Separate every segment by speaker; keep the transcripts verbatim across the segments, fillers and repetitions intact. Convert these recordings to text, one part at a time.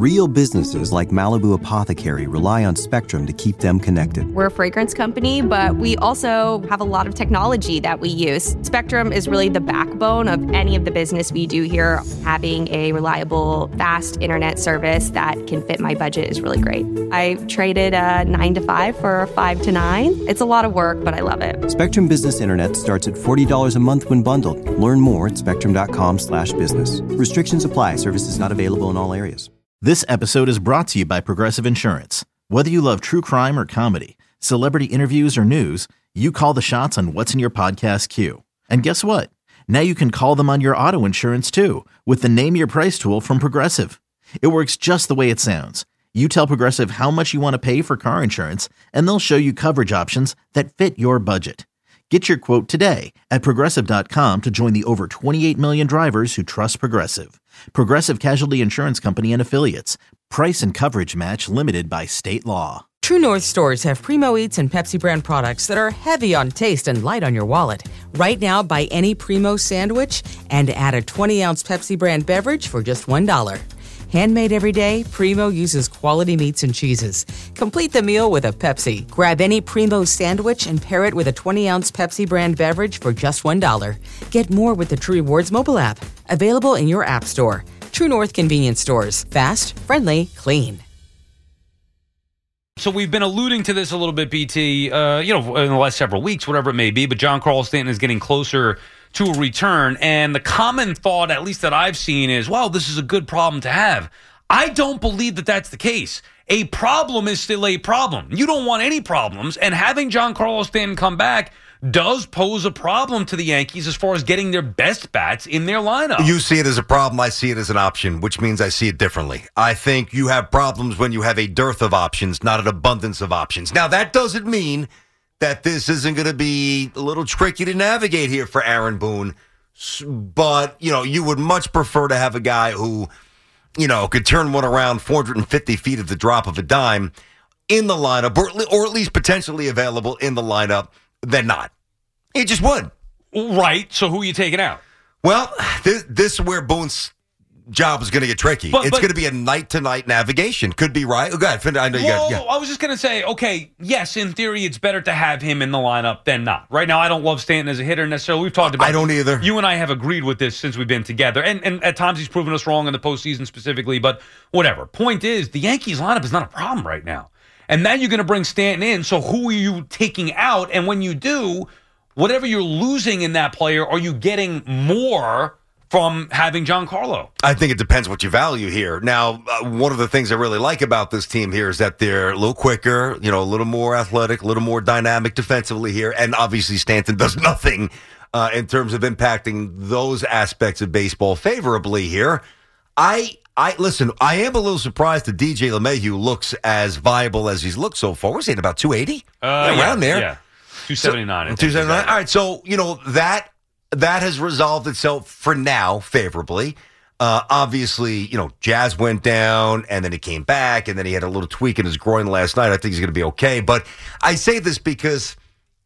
Speaker 1: Real businesses like Malibu Apothecary rely on Spectrum to keep them connected.
Speaker 2: We're a fragrance company, but we also have a lot of technology that we use. Spectrum is really the backbone of any of the business we do here. Having a reliable, fast internet service that can fit my budget is really great. I traded a nine to five for a five to nine. It's a lot of work, but I love it.
Speaker 1: Spectrum Business Internet starts at forty dollars a month when bundled. Learn more at spectrum.com slash business. Restrictions apply. Services not available in all areas.
Speaker 3: This episode is brought to you by Progressive Insurance. Whether you love true crime or comedy, celebrity interviews or news, you call the shots on what's in your podcast queue. And guess what? Now you can call them on your auto insurance too with the Name Your Price tool from Progressive. It works just the way it sounds. You tell Progressive how much you want to pay for car insurance, and they'll show you coverage options that fit your budget. Get your quote today at Progressive dot com to join the over twenty-eight million drivers who trust Progressive. Progressive Casualty Insurance Company and Affiliates. Price and coverage match limited by state law.
Speaker 4: True North stores have Primo Eats and Pepsi brand products that are heavy on taste and light on your wallet. Right now, buy any Primo sandwich and add a twenty-ounce Pepsi brand beverage for just one dollar. Handmade every day, Primo uses quality meats and cheeses. Complete the meal with a Pepsi. Grab any Primo sandwich and pair it with a twenty-ounce Pepsi brand beverage for just one dollar. Get more with the True Rewards mobile app. Available in your app store. True North convenience stores. Fast, friendly, clean.
Speaker 5: So we've been alluding to this a little bit, B T, uh, you know, in the last several weeks, whatever it may be, but Giancarlo Stanton is getting closer to a return, and the common thought, at least that I've seen, is, well, this is a good problem to have. I don't believe that that's the case. A problem is still a problem. You don't want any problems, and having Giancarlo Stanton come back does pose a problem to the Yankees as far as getting their best bats in their lineup.
Speaker 6: You see it as a problem, I see it as an option, which means I see it differently. I think you have problems when you have a dearth of options, not an abundance of options. Now, that doesn't mean that this isn't going to be a little tricky to navigate here for Aaron Boone. But, you know, you would much prefer to have a guy who, you know, could turn one around four hundred fifty feet at the drop of a dime in the lineup, or, or at least potentially available in the lineup, than not. He just would.
Speaker 5: Right. So who are you taking out?
Speaker 6: Well, this, this is where Boone's job is going to get tricky.
Speaker 5: But,
Speaker 6: it's
Speaker 5: but,
Speaker 6: going to be a night-to-night navigation. Could be right. Oh, go ahead. I know you
Speaker 5: well,
Speaker 6: got. Yeah.
Speaker 5: I was just going to say, okay, yes, in theory, it's better to have him in the lineup than not. Right now, I don't love Stanton as a hitter necessarily. We've talked about.
Speaker 6: I don't
Speaker 5: this.
Speaker 6: either.
Speaker 5: You and I have agreed with this since we've been together, and and at times he's proven us wrong in the postseason specifically. But whatever. Point is, the Yankees lineup is not a problem right now, and now you're going to bring Stanton in. So who are you taking out? And when you do, whatever you're losing in that player, are you getting more from having Giancarlo?
Speaker 6: I think it depends what you value here. Now, uh, one of the things I really like about this team here is that they're a little quicker, you know, a little more athletic, a little more dynamic defensively here, and obviously Stanton does nothing uh, in terms of impacting those aspects of baseball favorably here. I, I listen, I am a little surprised that D J LeMahieu looks as viable as he's looked so far. We're saying about two eighty?
Speaker 5: Uh,
Speaker 6: yeah, around
Speaker 5: yeah,
Speaker 6: there.
Speaker 5: Yeah, two seventy-nine.
Speaker 6: So, two seventy-nine. All right, so, you know, that that has resolved itself for now favorably. Uh, obviously, you know, Jazz went down, and then he came back, and then he had a little tweak in his groin last night. I think he's going to be okay. But I say this because,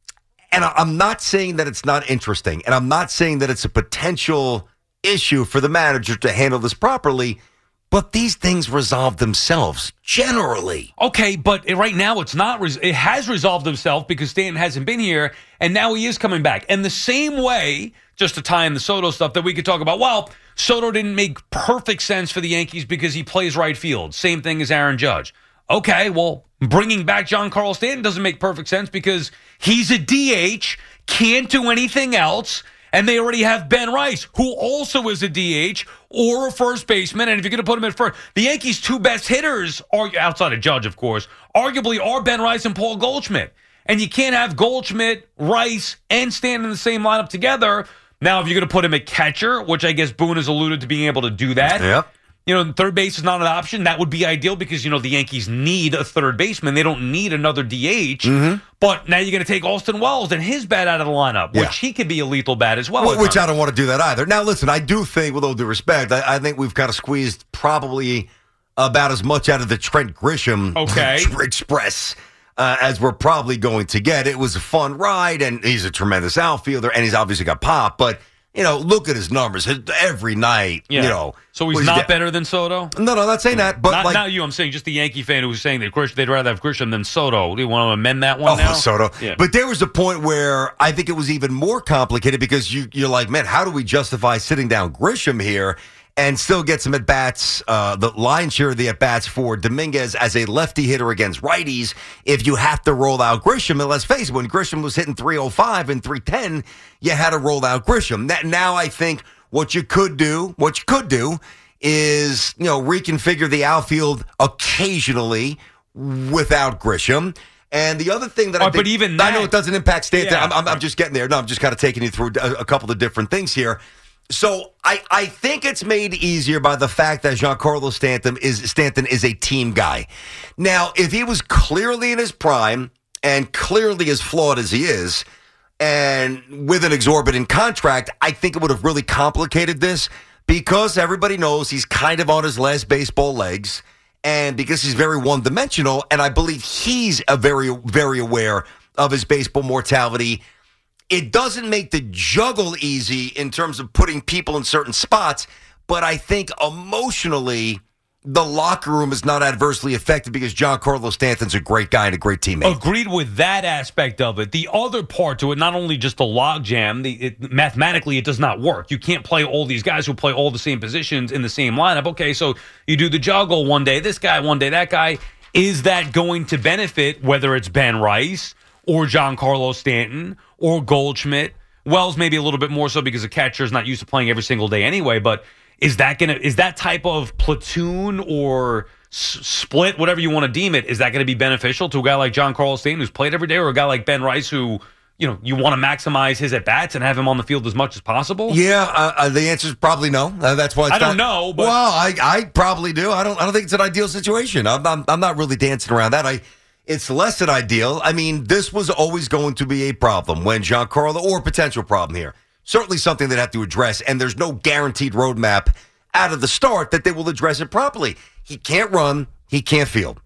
Speaker 6: and I'm not saying that it's not interesting, and I'm not saying that it's a potential issue for the manager to handle this properly, but these things resolve themselves generally.
Speaker 5: Okay, but right now it's not. Res- it has resolved itself because Stanton hasn't been here, and now he is coming back. And the same way, just to tie in the Soto stuff that we could talk about, well, Soto didn't make perfect sense for the Yankees because he plays right field. Same thing as Aaron Judge. Okay, well, bringing back Giancarlo Stanton doesn't make perfect sense because he's a D H, can't do anything else. And they already have Ben Rice, who also is a D H or a first baseman. And if you're going to put him at first, the Yankees' two best hitters, are outside of Judge, of course, arguably are Ben Rice and Paul Goldschmidt. And you can't have Goldschmidt, Rice, and Stanton in the same lineup together. Now, if you're going to put him at catcher, which I guess Boone has alluded to being able to do that.
Speaker 6: Yep.
Speaker 5: You know, third base is not an option. That would be ideal because, you know, the Yankees need a third baseman. They don't need another D H.
Speaker 6: Mm-hmm.
Speaker 5: But now you're going to take Austin Wells and his bat out of the lineup,
Speaker 6: Yeah.
Speaker 5: which he could be a lethal bat as well.
Speaker 6: well which I don't want to do that either. Now, listen, I do think, with all due respect, I, I think we've kind of squeezed probably about as much out of the Trent Grisham
Speaker 5: okay.
Speaker 6: Express uh, as we're probably going to get. It was a fun ride, and he's a tremendous outfielder, and he's obviously got pop, but you know, look at his numbers every night.
Speaker 5: Yeah.
Speaker 6: You know,
Speaker 5: so he's
Speaker 6: what
Speaker 5: not
Speaker 6: get-
Speaker 5: better than Soto.
Speaker 6: No, no, not saying that, but
Speaker 5: not,
Speaker 6: like
Speaker 5: not you. I'm saying just the Yankee fan who was saying that Grish, they'd rather have Grisham than Soto. Do you want to amend that one
Speaker 6: oh,
Speaker 5: now?
Speaker 6: Soto.
Speaker 5: Yeah.
Speaker 6: But there was a point where I think it was even more complicated because you you're like, man, how do we justify sitting down Grisham here? And still get some at-bats, uh, the lion's share of the at-bats for Dominguez as a lefty hitter against righties if you have to roll out Grisham. And let's face it, when Grisham was hitting three oh five and three ten, you had to roll out Grisham. That, now I think what you could do, what you could do is, you know, reconfigure the outfield occasionally without Grisham. And the other thing that I
Speaker 5: Oh,
Speaker 6: think,
Speaker 5: but even
Speaker 6: I know
Speaker 5: that-
Speaker 6: it doesn't impact Stanton.
Speaker 5: Yeah.
Speaker 6: I'm, I'm, I'm just getting there. No, I'm just kind of taking you through a, a couple of different things here. So I, I think it's made easier by the fact that Giancarlo Stanton is Stanton is a team guy. Now, if he was clearly in his prime and clearly as flawed as he is, and with an exorbitant contract, I think it would have really complicated this because everybody knows he's kind of on his last baseball legs, and because he's very one-dimensional, and I believe he's a very, very aware of his baseball mortality. It doesn't make the juggle easy in terms of putting people in certain spots, but I think emotionally, the locker room is not adversely affected because Giancarlo Stanton's a great guy and a great teammate.
Speaker 5: Agreed with that aspect of it. The other part to it, not only just the logjam, the it, mathematically it does not work. You can't play all these guys who play all the same positions in the same lineup. Okay, so you do the juggle one day, this guy, one day that guy. Is that going to benefit whether it's Ben Rice or Giancarlo Stanton or Goldschmidt? Wells maybe a little bit more so because the catcher is not used to playing every single day anyway, but is that gonna is that type of platoon or s- split, whatever you want to deem it, is that going to be beneficial to a guy like Giancarlo Stanton who's played every day, or a guy like Ben Rice who, you know, you want to maximize his at bats and have him on the field as much as possible?
Speaker 6: Yeah, uh, uh, the answer is probably no. Uh, that's why it's
Speaker 5: I don't
Speaker 6: not-
Speaker 5: know, but
Speaker 6: well, I, I probably do. I don't. I don't think it's an ideal situation. I'm, I'm, I'm not really dancing around that. I. It's less than ideal. I mean, this was always going to be a problem when Giancarlo, or a potential problem here. Certainly something they'd have to address, and there's no guaranteed roadmap out of the start that they will address it properly. He can't run. He can't field.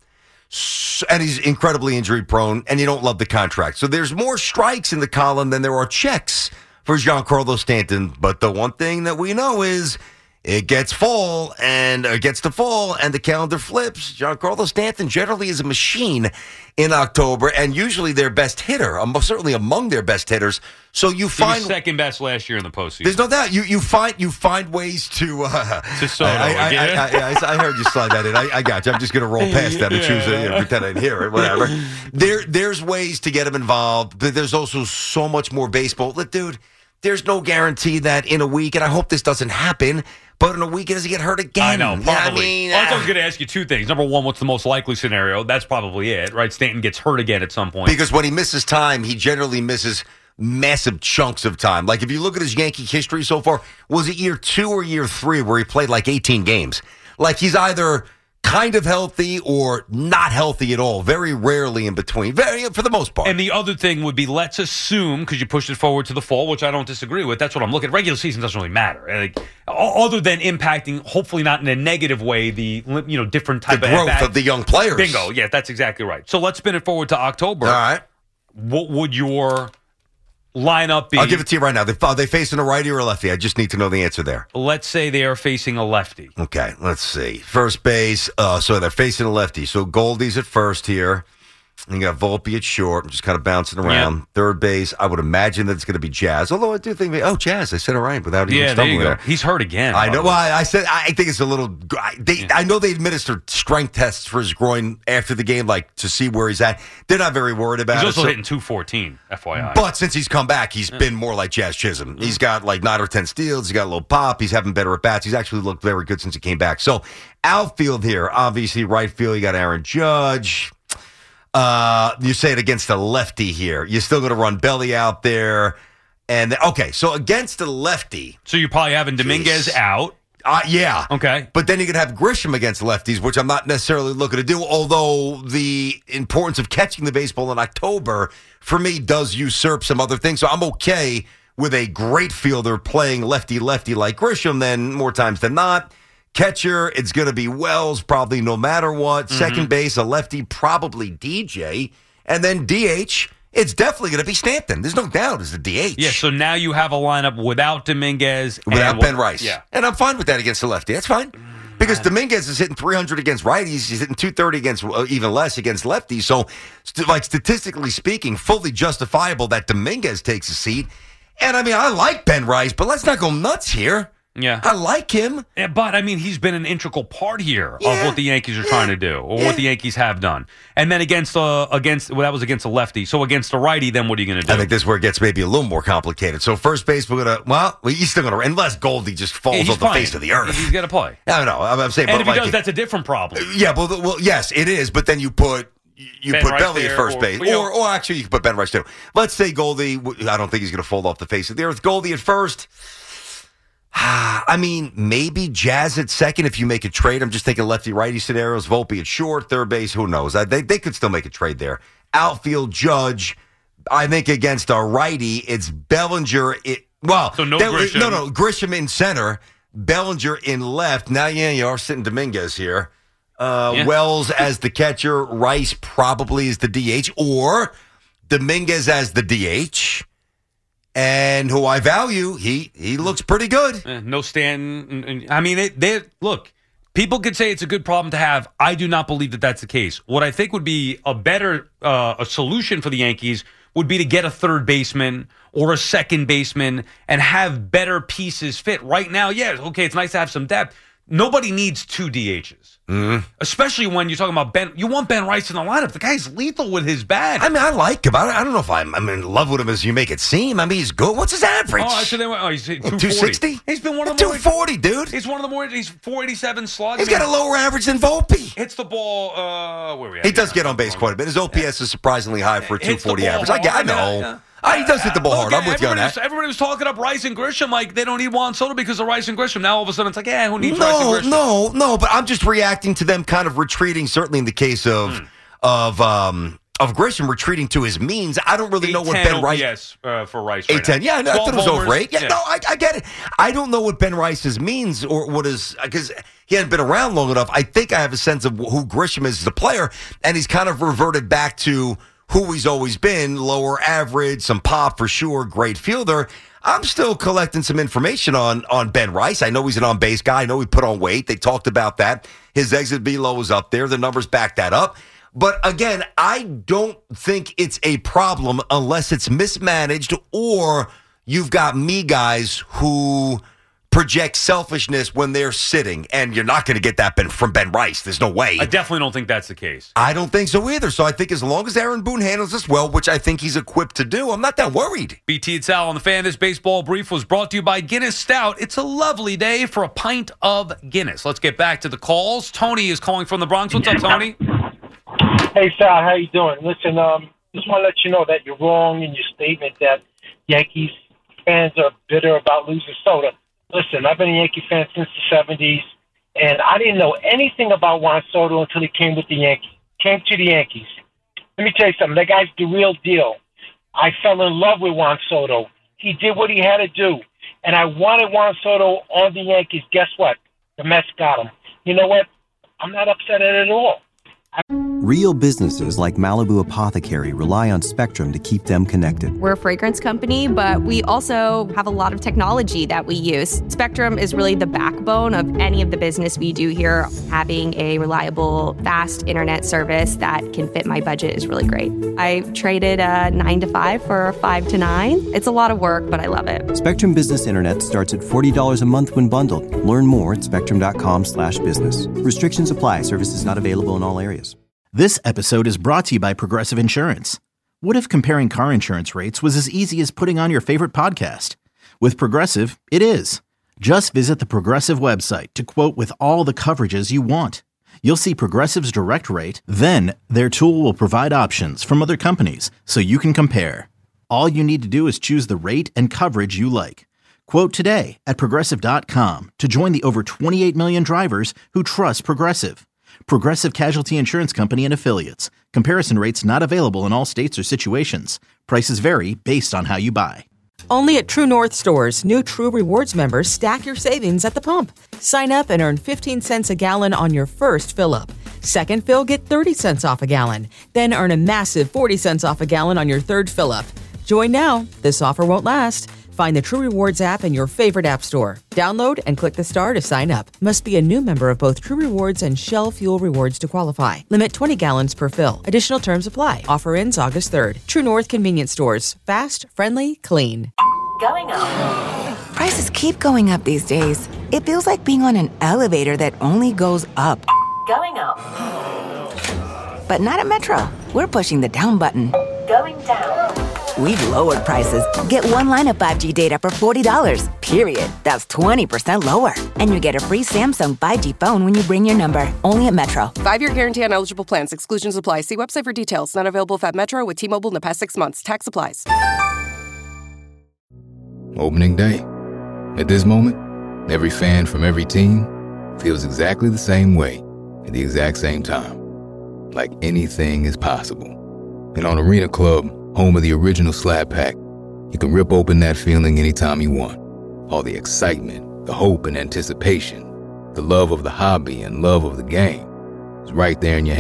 Speaker 6: So, and he's incredibly injury prone, and you don't love the contract. So there's more strikes in the column than there are checks for Giancarlo Stanton. But the one thing that we know is it gets fall and it gets to fall and the calendar flips. Giancarlo Stanton generally is a machine in October and usually their best hitter, um, certainly among their best hitters. So you
Speaker 5: he
Speaker 6: find
Speaker 5: was second best last year in the postseason.
Speaker 6: there's no doubt you you find you find ways to. Uh,
Speaker 5: To Soto
Speaker 6: I, I, I,
Speaker 5: again.
Speaker 6: I, I, I heard you slide that in. I, I got you. I'm just going to roll past that and choose to you know, pretend I didn't hear it. Whatever. There there's ways to get him involved. But there's also so much more baseball. Look, dude, there's no guarantee that in a week, and I hope this doesn't happen. But in a week, does he get hurt again?
Speaker 5: I know,
Speaker 6: Yeah,
Speaker 5: probably.
Speaker 6: I mean,
Speaker 5: well, I was
Speaker 6: uh,
Speaker 5: going to ask you two things. Number one, what's the most likely scenario? That's probably it, right? Stanton gets hurt again at some point.
Speaker 6: because when he misses time, he generally misses massive chunks of time. Like if you look at his Yankee history so far, was it year two or year three where he played like eighteen games? Like he's either kind of healthy or not healthy at all. Very rarely in between. Very for the most part.
Speaker 5: And the other thing would be, let's assume, because you pushed it forward to the fall, which I don't disagree with. That's what I'm looking at. Regular season doesn't really matter, like, other than impacting, hopefully not in a negative way, the you know different type
Speaker 6: the
Speaker 5: of
Speaker 6: growth
Speaker 5: at-bat.
Speaker 6: of the young players.
Speaker 5: Bingo. Yeah, that's exactly right. So let's spin it forward to October.
Speaker 6: All right.
Speaker 5: What would your lineup be?
Speaker 6: I'll give it to you right now. They, are they facing a righty or a lefty? I just need to know the answer there.
Speaker 5: Let's say they are facing a lefty.
Speaker 6: Okay, let's see. First base, uh, so they're facing a lefty. So Goldie's at first here. And you got Volpe at short, just kind of bouncing around.
Speaker 5: Yeah.
Speaker 6: Third base, I would imagine that it's going to be Jazz. Although I do think, oh, Jazz, I said it right without even
Speaker 5: Yeah, there
Speaker 6: stumbling
Speaker 5: you go.
Speaker 6: there.
Speaker 5: He's hurt again.
Speaker 6: I know.
Speaker 5: probably.
Speaker 6: Well, I, I said I think it's a little. They, yeah. I know they administered strength tests for his groin after the game, like to see where he's at. They're not very worried about
Speaker 5: He's
Speaker 6: it.
Speaker 5: also
Speaker 6: so-
Speaker 5: hitting two fourteen, F Y I.
Speaker 6: But since he's come back, he's
Speaker 5: Yeah.
Speaker 6: been more like Jazz Chisholm. He's got like nine or ten steals. He's got a little pop. He's having better at bats. He's actually looked very good since he came back. So outfield here, obviously right field. You got Aaron Judge. Uh, you say it against a lefty here. You're still going to run Belly out there. And okay, so against a lefty.
Speaker 5: So you're probably having Dominguez
Speaker 6: Jeez.
Speaker 5: out.
Speaker 6: Uh, yeah.
Speaker 5: Okay.
Speaker 6: But then you could have Grisham against lefties, which I'm not necessarily looking to do, although the importance of catching the baseball in October, for me, does usurp some other things. So I'm okay with a great fielder playing lefty-lefty like Grisham, then more times than not. Catcher, it's going to be Wells, probably no matter what. Mm-hmm. Second base, a lefty, probably D J. And then D H, it's definitely going to be Stanton. There's no doubt as the D H.
Speaker 5: Yeah, so now you have a lineup without Dominguez.
Speaker 6: Without
Speaker 5: and
Speaker 6: Ben Rice.
Speaker 5: Yeah.
Speaker 6: And I'm fine with that against the lefty. That's fine. Because Dominguez is hitting three hundred against righties. He's hitting two thirty against, uh, even less against lefties. So, st- like, statistically speaking, fully justifiable that Dominguez takes a seat. And, I mean, I like Ben Rice, but let's not go nuts here.
Speaker 5: Yeah.
Speaker 6: I like him.
Speaker 5: Yeah, but, I mean, he's been an integral part here
Speaker 6: Yeah.
Speaker 5: of what the Yankees are
Speaker 6: Yeah.
Speaker 5: trying to do, or
Speaker 6: Yeah.
Speaker 5: what the Yankees have done. And then against, uh, against well, that was against a lefty. So against a righty, then what are you going to do?
Speaker 6: I think this is where it gets maybe a little more complicated. So, first base, we're going to, well, he's still going to, unless Goldie just falls
Speaker 5: Yeah, he's
Speaker 6: off the
Speaker 5: playing.
Speaker 6: face of the earth.
Speaker 5: He's got to play.
Speaker 6: I don't know. I'm, I'm saying,
Speaker 5: And
Speaker 6: but
Speaker 5: if he
Speaker 6: like,
Speaker 5: does, that's a different problem.
Speaker 6: yeah, well, the- well, yes, it is. But then you put you
Speaker 5: Ben
Speaker 6: put
Speaker 5: Rice
Speaker 6: Belly at
Speaker 5: there,
Speaker 6: first
Speaker 5: or-
Speaker 6: base,
Speaker 5: you know-
Speaker 6: or or actually you can put Ben Rice too. Let's say Goldie. I don't think he's going to fall off the face of the earth. Goldie at first. I mean, maybe Jazz at second if you make a trade. I'm just thinking lefty-righty scenarios. Volpe at short, third base. Who knows? I, they they could still make a trade there. Outfield, Judge. I think against a righty, it's Bellinger. It, well,
Speaker 5: So no
Speaker 6: that-
Speaker 5: Grisham.
Speaker 6: No, no, Grisham in center, Bellinger in left. Now, yeah, you are sitting Dominguez here. Uh,
Speaker 5: Yeah.
Speaker 6: Wells as the catcher, Rice probably as the D H, or Dominguez as the D H. And who I value, he he looks pretty good.
Speaker 5: Eh, no Stanton. I mean, they, they look. People could say it's a good problem to have. I do not believe that that's the case. What I think would be a better uh, a solution for the Yankees would be to get a third baseman or a second baseman and have better pieces fit. Right now, yeah, okay, it's nice to have some depth. Nobody needs two D Hs, mm-hmm. especially when you're talking about Ben. You want Ben Rice in the lineup. The guy's lethal with his bat.
Speaker 6: I mean, I like him. I don't, I don't know if I'm, I'm in love with him as you make it seem. I mean, he's good. What's his average?
Speaker 5: Oh, so they went, oh, he's two forty.
Speaker 6: two sixty?
Speaker 5: He's been one of the
Speaker 6: two
Speaker 5: more.
Speaker 6: forty, dude.
Speaker 5: He's one of the more. He's four eighty-seven slug.
Speaker 6: He's
Speaker 5: I mean,
Speaker 6: got a lower average than Volpe.
Speaker 5: hits the ball. Uh, where are we at?
Speaker 6: He does get on base quite a bit. His O P S is surprisingly high for a two
Speaker 5: Hits the
Speaker 6: forty
Speaker 5: ball
Speaker 6: average. I, get, I
Speaker 5: hard.
Speaker 6: know.
Speaker 5: Yeah, yeah.
Speaker 6: Ah, he does hit the ball hard.
Speaker 5: Look,
Speaker 6: I'm with you on
Speaker 5: everybody was-
Speaker 6: that.
Speaker 5: Everybody was talking up Rice and Grisham like they don't need Juan Soto because of Rice and Grisham. Now all of a sudden it's like, yeah, who needs Rice
Speaker 6: No,
Speaker 5: and Grisham?
Speaker 6: no, no. But I'm just reacting to them kind of retreating. Certainly in the case of
Speaker 5: Hmm.
Speaker 6: of um, of Grisham retreating to his means. I don't really know what Ben Rice.
Speaker 5: Yes, uh, for Rice. Right
Speaker 6: eight ten. Yeah, I, know, I thought it was
Speaker 5: twelve
Speaker 6: over eight. Yeah,
Speaker 5: homers.
Speaker 6: no, I, I get it. I don't know what Ben Rice's means or what is, because he hasn't been around long enough. I think I have a sense of who Grisham is as a player, and he's kind of reverted back to who he's always been, lower average, some pop for sure, great fielder. I'm still collecting some information on on Ben Rice. I know he's an on-base guy. I know he put on weight. They talked about that. His exit velo is up there. The numbers back that up. But again, I don't think it's a problem unless it's mismanaged or you've got me guys who project selfishness when they're sitting, and you're not going to get that ben, from Ben Rice. There's no way.
Speaker 5: I definitely don't think that's the case.
Speaker 6: I don't think so either. So I think as long as Aaron Boone handles this well, which I think he's equipped to do, I'm not that worried.
Speaker 5: B T and Sal on the Fan. This baseball brief was brought to you by Guinness Stout. It's a lovely day for a pint of Guinness. Let's get back to the calls. Tony is calling from the Bronx. What's up, Tony?
Speaker 7: Hey, Sal, how you doing? Listen, um, just want to let you know that you're wrong in your statement that Yankees fans are bitter about losing Soto. Listen, I've been a Yankee fan since the seventies, and I didn't know anything about Juan Soto until he came with the Yankees. Came to the Yankees. Let me tell you something. That guy's the real deal. I fell in love with Juan Soto. He did what he had to do, and I wanted Juan Soto on the Yankees. Guess what? The Mets got him. You know what? I'm not upset at it at all.
Speaker 1: Real businesses like Malibu Apothecary rely on Spectrum to keep them connected.
Speaker 2: We're a fragrance company, but we also have a lot of technology that we use. Spectrum is really the backbone of any of the business we do here. Having a reliable, fast internet service that can fit my budget is really great. I traded a nine to five for a five to nine. It's a lot of work, but I love it.
Speaker 1: Spectrum Business Internet starts at forty dollars a month when bundled. Learn more at spectrum.com slash business. Restrictions apply. Services not available in all areas.
Speaker 3: This episode is brought to you by Progressive Insurance. What if comparing car insurance rates was as easy as putting on your favorite podcast? With Progressive, it is. Just visit the Progressive website to quote with all the coverages you want. You'll see Progressive's direct rate, then their tool will provide options from other companies so you can compare. All you need to do is choose the rate and coverage you like. Quote today at progressive dot com to join the over twenty-eight million drivers who trust Progressive. Progressive Casualty Insurance Company and Affiliates. Comparison rates not available in all states or situations. Prices vary based on how you buy.
Speaker 4: Only at True North stores, new True Rewards members stack your savings at the pump. Sign up and earn fifteen cents a gallon on your first fill-up. Second fill, get thirty cents off a gallon. Then earn a massive forty cents off a gallon on your third fill-up. Join now. This offer won't last. Find the True Rewards app in your favorite app store. Download and click the star to sign up. Must be a new member of both True Rewards and Shell Fuel Rewards to qualify. Limit twenty gallons per fill. Additional terms apply. Offer ends August third. True North Convenience Stores. Fast, friendly, clean.
Speaker 8: Going up. Prices keep going up these days. It feels like being on an elevator that only goes up. Going up. But not at Metro. We're pushing the down button. Going down. We've lowered prices. Get one line of five G data for forty dollars, period. That's twenty percent lower. And you get a free Samsung five G phone when you bring your number. Only at Metro.
Speaker 9: Five-year guarantee on eligible plans. Exclusions apply. See website for details. Not available if at Metro with T-Mobile in the past six months. Tax applies.
Speaker 10: Opening day. At this moment, every fan from every team feels exactly the same way at the exact same time. Like anything is possible. And on Arena Club, home of the original Slab Pack, you can rip open that feeling anytime you want. All the excitement, the hope and anticipation, the love of the hobby and love of the game is right there in your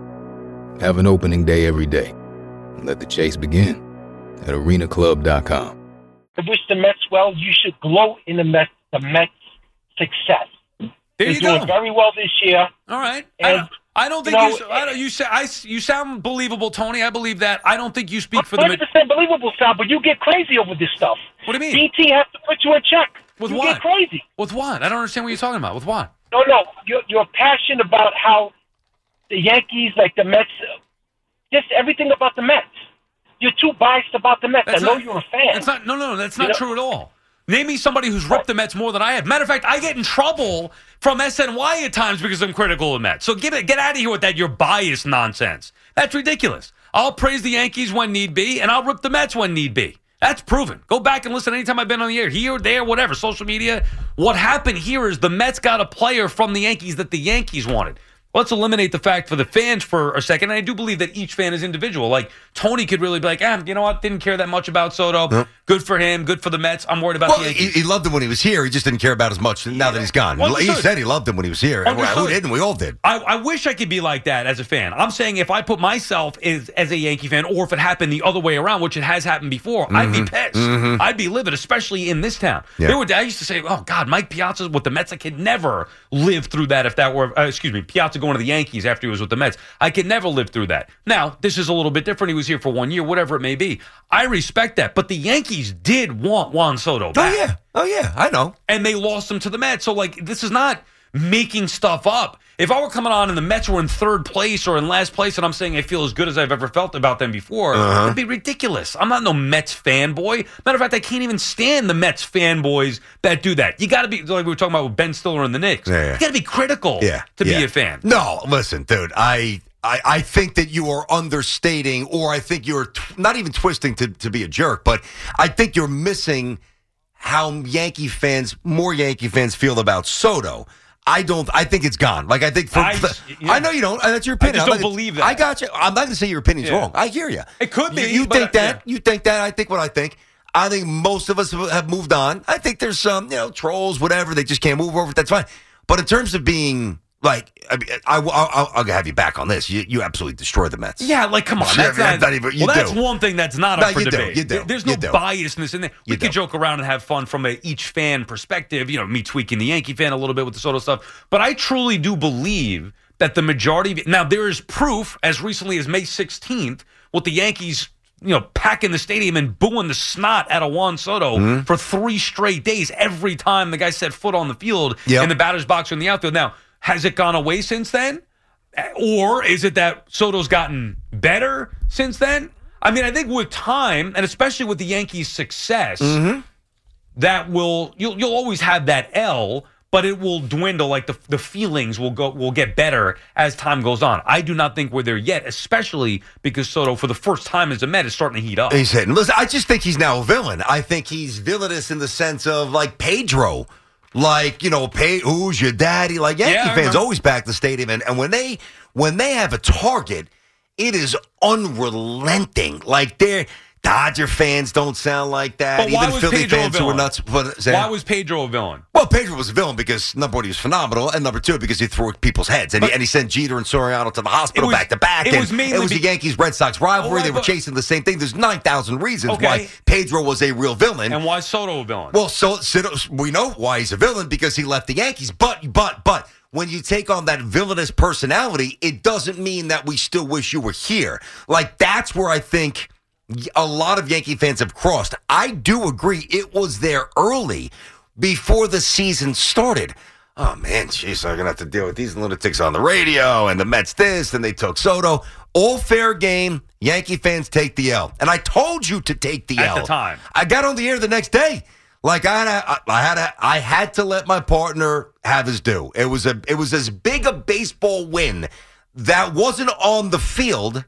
Speaker 10: hand. Have an opening day every day and let the chase begin at arena club dot com.
Speaker 7: I wish the Mets well. You should gloat in the Mets, the Mets' success.
Speaker 5: There
Speaker 7: They're
Speaker 5: you
Speaker 7: doing
Speaker 5: go.
Speaker 7: very well this year.
Speaker 5: All right.
Speaker 7: And,
Speaker 5: I don't, I don't think
Speaker 7: you
Speaker 5: you.
Speaker 7: know,
Speaker 5: I don't, you say I, you sound believable, Tony. I believe that. I don't think you speak for
Speaker 7: one hundred
Speaker 5: the.
Speaker 7: percent believable, Sal, but you get crazy over this stuff.
Speaker 5: What do you mean?
Speaker 7: B T has to put you in check.
Speaker 5: With
Speaker 7: you
Speaker 5: what?
Speaker 7: get crazy.
Speaker 5: With what? I don't understand what you're talking about. With what?
Speaker 7: No, no. You're, you're passionate about how the Yankees, like the Mets, just everything about the Mets. You're too biased about the Mets.
Speaker 5: That's
Speaker 7: I know
Speaker 5: not-
Speaker 7: you're a fan.
Speaker 5: That's not. No, no, that's
Speaker 7: You
Speaker 5: not
Speaker 7: know-
Speaker 5: true at all. Name me somebody who's ripped the Mets more than I have. Matter of fact, I get in trouble from S N Y at times because I'm critical of the Mets. So get it, get out of here with that you're biased nonsense. That's ridiculous. I'll praise the Yankees when need be, and I'll rip the Mets when need be. That's proven. Go back and listen anytime I've been on the air, here, there, whatever, social media. What happened here is the Mets got a player from the Yankees that the Yankees wanted. Let's eliminate the fact for the fans for a second. And I do believe that each fan is individual. Like, Tony could really be like, ah, you know what? Didn't care that much about Soto.
Speaker 6: Nope.
Speaker 5: Good for him. Good for the Mets. I'm worried about
Speaker 6: Well,
Speaker 5: the
Speaker 6: he,
Speaker 5: Yankees.
Speaker 6: he loved him when he was here. He just didn't care about as much now that he's gone.
Speaker 5: Well,
Speaker 6: He
Speaker 5: understood.
Speaker 6: said he loved him when he was here. And
Speaker 5: Understood.
Speaker 6: who didn't? We all did.
Speaker 5: I, I wish I could be like that as a fan. I'm saying if I put myself as, as a Yankee fan, or if it happened the other way around, which it has happened before,
Speaker 6: Mm-hmm.
Speaker 5: I'd be pissed. I'd be livid, especially in this town.
Speaker 6: Yeah.
Speaker 5: There were, I used to say, oh, God, Mike Piazza with the Mets, I could never live through that if that were, uh, excuse me, Piazza going to the Yankees after he was with the Mets. I could never live through that. Now, this is a little bit different. He was here for one year, whatever it may be. I respect that. But the Yankees did want Juan Soto back.
Speaker 6: Oh, yeah. Oh, yeah. I know.
Speaker 5: And they lost him to the Mets. So, like, this is not making stuff up. If I were coming on and the Mets were in third place or in last place and I'm saying I feel as good as I've ever felt about them before,
Speaker 6: Uh-huh.
Speaker 5: it'd be ridiculous. I'm not no Mets fanboy. Matter of fact, I can't even stand the Mets fanboys that do that. You got to be, like we were talking about with Ben Stiller and the Knicks,
Speaker 6: Yeah, yeah.
Speaker 5: you got to be critical
Speaker 6: Yeah.
Speaker 5: to
Speaker 6: yeah.
Speaker 5: be a fan.
Speaker 6: No, listen, dude. I, I, I think that you are understating, or I think you're t- not even twisting to, to be a jerk, but I think you're missing how Yankee fans, more Yankee fans feel about Soto. I don't. I think it's gone. Like I think. For,
Speaker 5: I-
Speaker 6: the-
Speaker 5: yeah.
Speaker 6: I know you don't. And that's your opinion.
Speaker 5: just
Speaker 6: I'm
Speaker 5: don't
Speaker 6: not-
Speaker 5: believe that.
Speaker 6: I got you. I'm not going to say your opinion's
Speaker 5: Yeah.
Speaker 6: wrong. I hear you.
Speaker 5: It could be,
Speaker 6: You, you
Speaker 5: but,
Speaker 6: think that?
Speaker 5: yeah.
Speaker 6: You think that? I think what I think. I think most of us have moved on. I think there's some, you know, trolls, whatever. They just can't move over. That's fine. But in terms of being like, I, I, I, I'll have you back on this. You, you absolutely destroyed the Mets.
Speaker 5: Yeah, like, come on.
Speaker 6: Yeah,
Speaker 5: That's
Speaker 6: I mean,
Speaker 5: not,
Speaker 6: not even- you
Speaker 5: well, that's
Speaker 6: do.
Speaker 5: one thing that's not
Speaker 6: No,
Speaker 5: up for
Speaker 6: you do,
Speaker 5: debate.
Speaker 6: you do,
Speaker 5: There- There's no
Speaker 6: you do.
Speaker 5: biasness in there. We
Speaker 6: You
Speaker 5: could
Speaker 6: do.
Speaker 5: joke around and have fun from a each fan perspective, you know, me tweaking the Yankee fan a little bit with the Soto stuff. But I truly do believe that the majority of, now there is proof as recently as May sixteenth with the Yankees, you know, packing the stadium and booing the snot out of Juan Soto
Speaker 6: Mm-hmm.
Speaker 5: for three straight days every time the guy set foot on the field
Speaker 6: Yep.
Speaker 5: in the batter's box or in the outfield. Now, has it gone away since then? Or is it that Soto's gotten better since then? I mean, I think with time, and especially with the Yankees' success,
Speaker 6: Mm-hmm.
Speaker 5: that will you'll you'll always have that L, but it will dwindle. Like the the feelings will go will get better as time goes on. I do not think we're there yet, especially because Soto, for the first time as a Met, is starting to heat up.
Speaker 6: He's hitting. Listen, I just think he's now a villain. I think he's villainous in the sense of like Pedro. Like, you know, pay, who's your daddy? Like Yankee
Speaker 5: Yeah, I
Speaker 6: fans
Speaker 5: remember.
Speaker 6: always back the stadium, and, and when they when they have a target, it is unrelenting. Like they're Dodger fans don't sound like that.
Speaker 5: But why
Speaker 6: Even
Speaker 5: was
Speaker 6: Philly
Speaker 5: Pedro
Speaker 6: fans
Speaker 5: a
Speaker 6: who were
Speaker 5: villain?
Speaker 6: nuts. But,
Speaker 5: Why was Pedro a villain?
Speaker 6: Well, Pedro was a villain because, number one, he was phenomenal, and number two, because he threw at people's heads. And, he, and he sent Jeter and Soriano to the hospital
Speaker 5: was-
Speaker 6: back to back.
Speaker 5: it
Speaker 6: and
Speaker 5: was mainly
Speaker 6: It was
Speaker 5: be-
Speaker 6: the Yankees-Red Sox rivalry.
Speaker 5: Oh,
Speaker 6: they were
Speaker 5: but-
Speaker 6: chasing the same thing. There's nine thousand reasons
Speaker 5: Okay.
Speaker 6: why Pedro was a real villain.
Speaker 5: And why is Soto a villain?
Speaker 6: Well, so, so we know why he's a villain, because he left the Yankees. But, but, but, when you take on that villainous personality, it doesn't mean that we still wish you were here. Like, that's where I think a lot of Yankee fans have crossed. I do agree it was there early before the season started. Oh, man, jeez, I'm going to have to deal with these lunatics on the radio, and the Mets this, and they took Soto. All fair game. Yankee fans take the L. And I told you to take the
Speaker 5: At
Speaker 6: L.
Speaker 5: the time.
Speaker 6: I got on the air the next day. Like I had, a, I had, a, I had to let my partner have his due. It was a, it was as big a baseball win that wasn't on the field,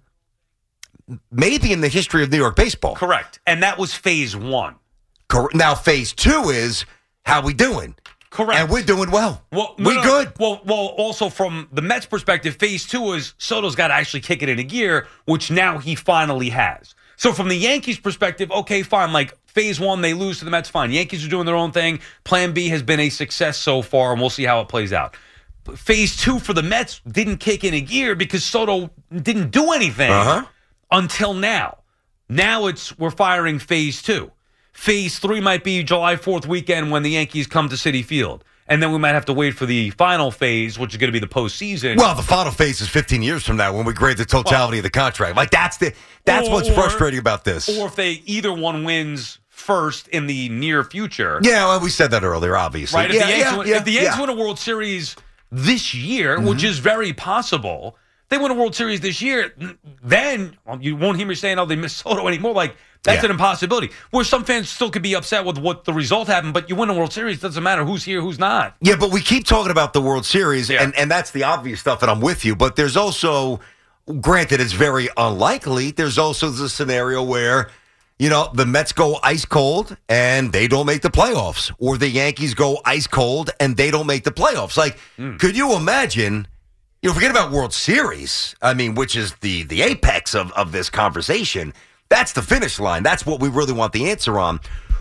Speaker 6: maybe in the history of New York baseball.
Speaker 5: Correct. And that was phase one.
Speaker 6: Cor- Now phase two is how we doing.
Speaker 5: Correct.
Speaker 6: And we're doing well.
Speaker 5: Well, no,
Speaker 6: we
Speaker 5: no,
Speaker 6: good.
Speaker 5: Well, well, also from the Mets' perspective, phase two is Soto's got to actually kick it into gear, which now he finally has. So from the Yankees' perspective, okay, fine. Like phase one, they lose to the Mets, fine. Yankees are doing their own thing. Plan B has been a success so far, and we'll see how it plays out. But phase two for the Mets didn't kick into gear because Soto didn't do anything
Speaker 6: Uh-huh.
Speaker 5: until now. Now it's we're firing phase two. Phase three might be July fourth weekend when the Yankees come to Citi Field. And then we might have to wait for the final phase, which is going to be the postseason.
Speaker 6: Well, the final phase is fifteen years from now when we grade the totality
Speaker 5: Well,
Speaker 6: of the contract. Like that's the that's
Speaker 5: or,
Speaker 6: what's frustrating about this.
Speaker 5: Or if they either one wins first in the near future.
Speaker 6: Yeah, well, we said that earlier, obviously.
Speaker 5: Right? If,
Speaker 6: yeah,
Speaker 5: the Yankees,
Speaker 6: yeah,
Speaker 5: win,
Speaker 6: yeah,
Speaker 5: if the Yankees
Speaker 6: yeah.
Speaker 5: win a World Series this year,
Speaker 6: Mm-hmm.
Speaker 5: which is very possible, they win a World Series this year, then well, you won't hear me saying, oh, they miss Soto anymore. Like, that's
Speaker 6: Yeah.
Speaker 5: an impossibility. Where some fans still could be upset with what the result happened, but you win a World Series, doesn't matter who's here, who's not.
Speaker 6: Yeah, but we keep talking about the World Series,
Speaker 5: Yeah.
Speaker 6: and, and that's the obvious stuff, and I'm with you. But there's also, granted, it's very unlikely, there's also the scenario where, you know, the Mets go ice cold and they don't make the playoffs, or the Yankees go ice cold and they don't make the playoffs. Like,
Speaker 5: Mm.
Speaker 6: could you imagine, you know, forget about World Series, I mean, which is the, the apex of, of this conversation. That's the finish line. That's what we really want the answer on.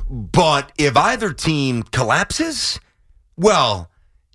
Speaker 6: But if either team collapses, well,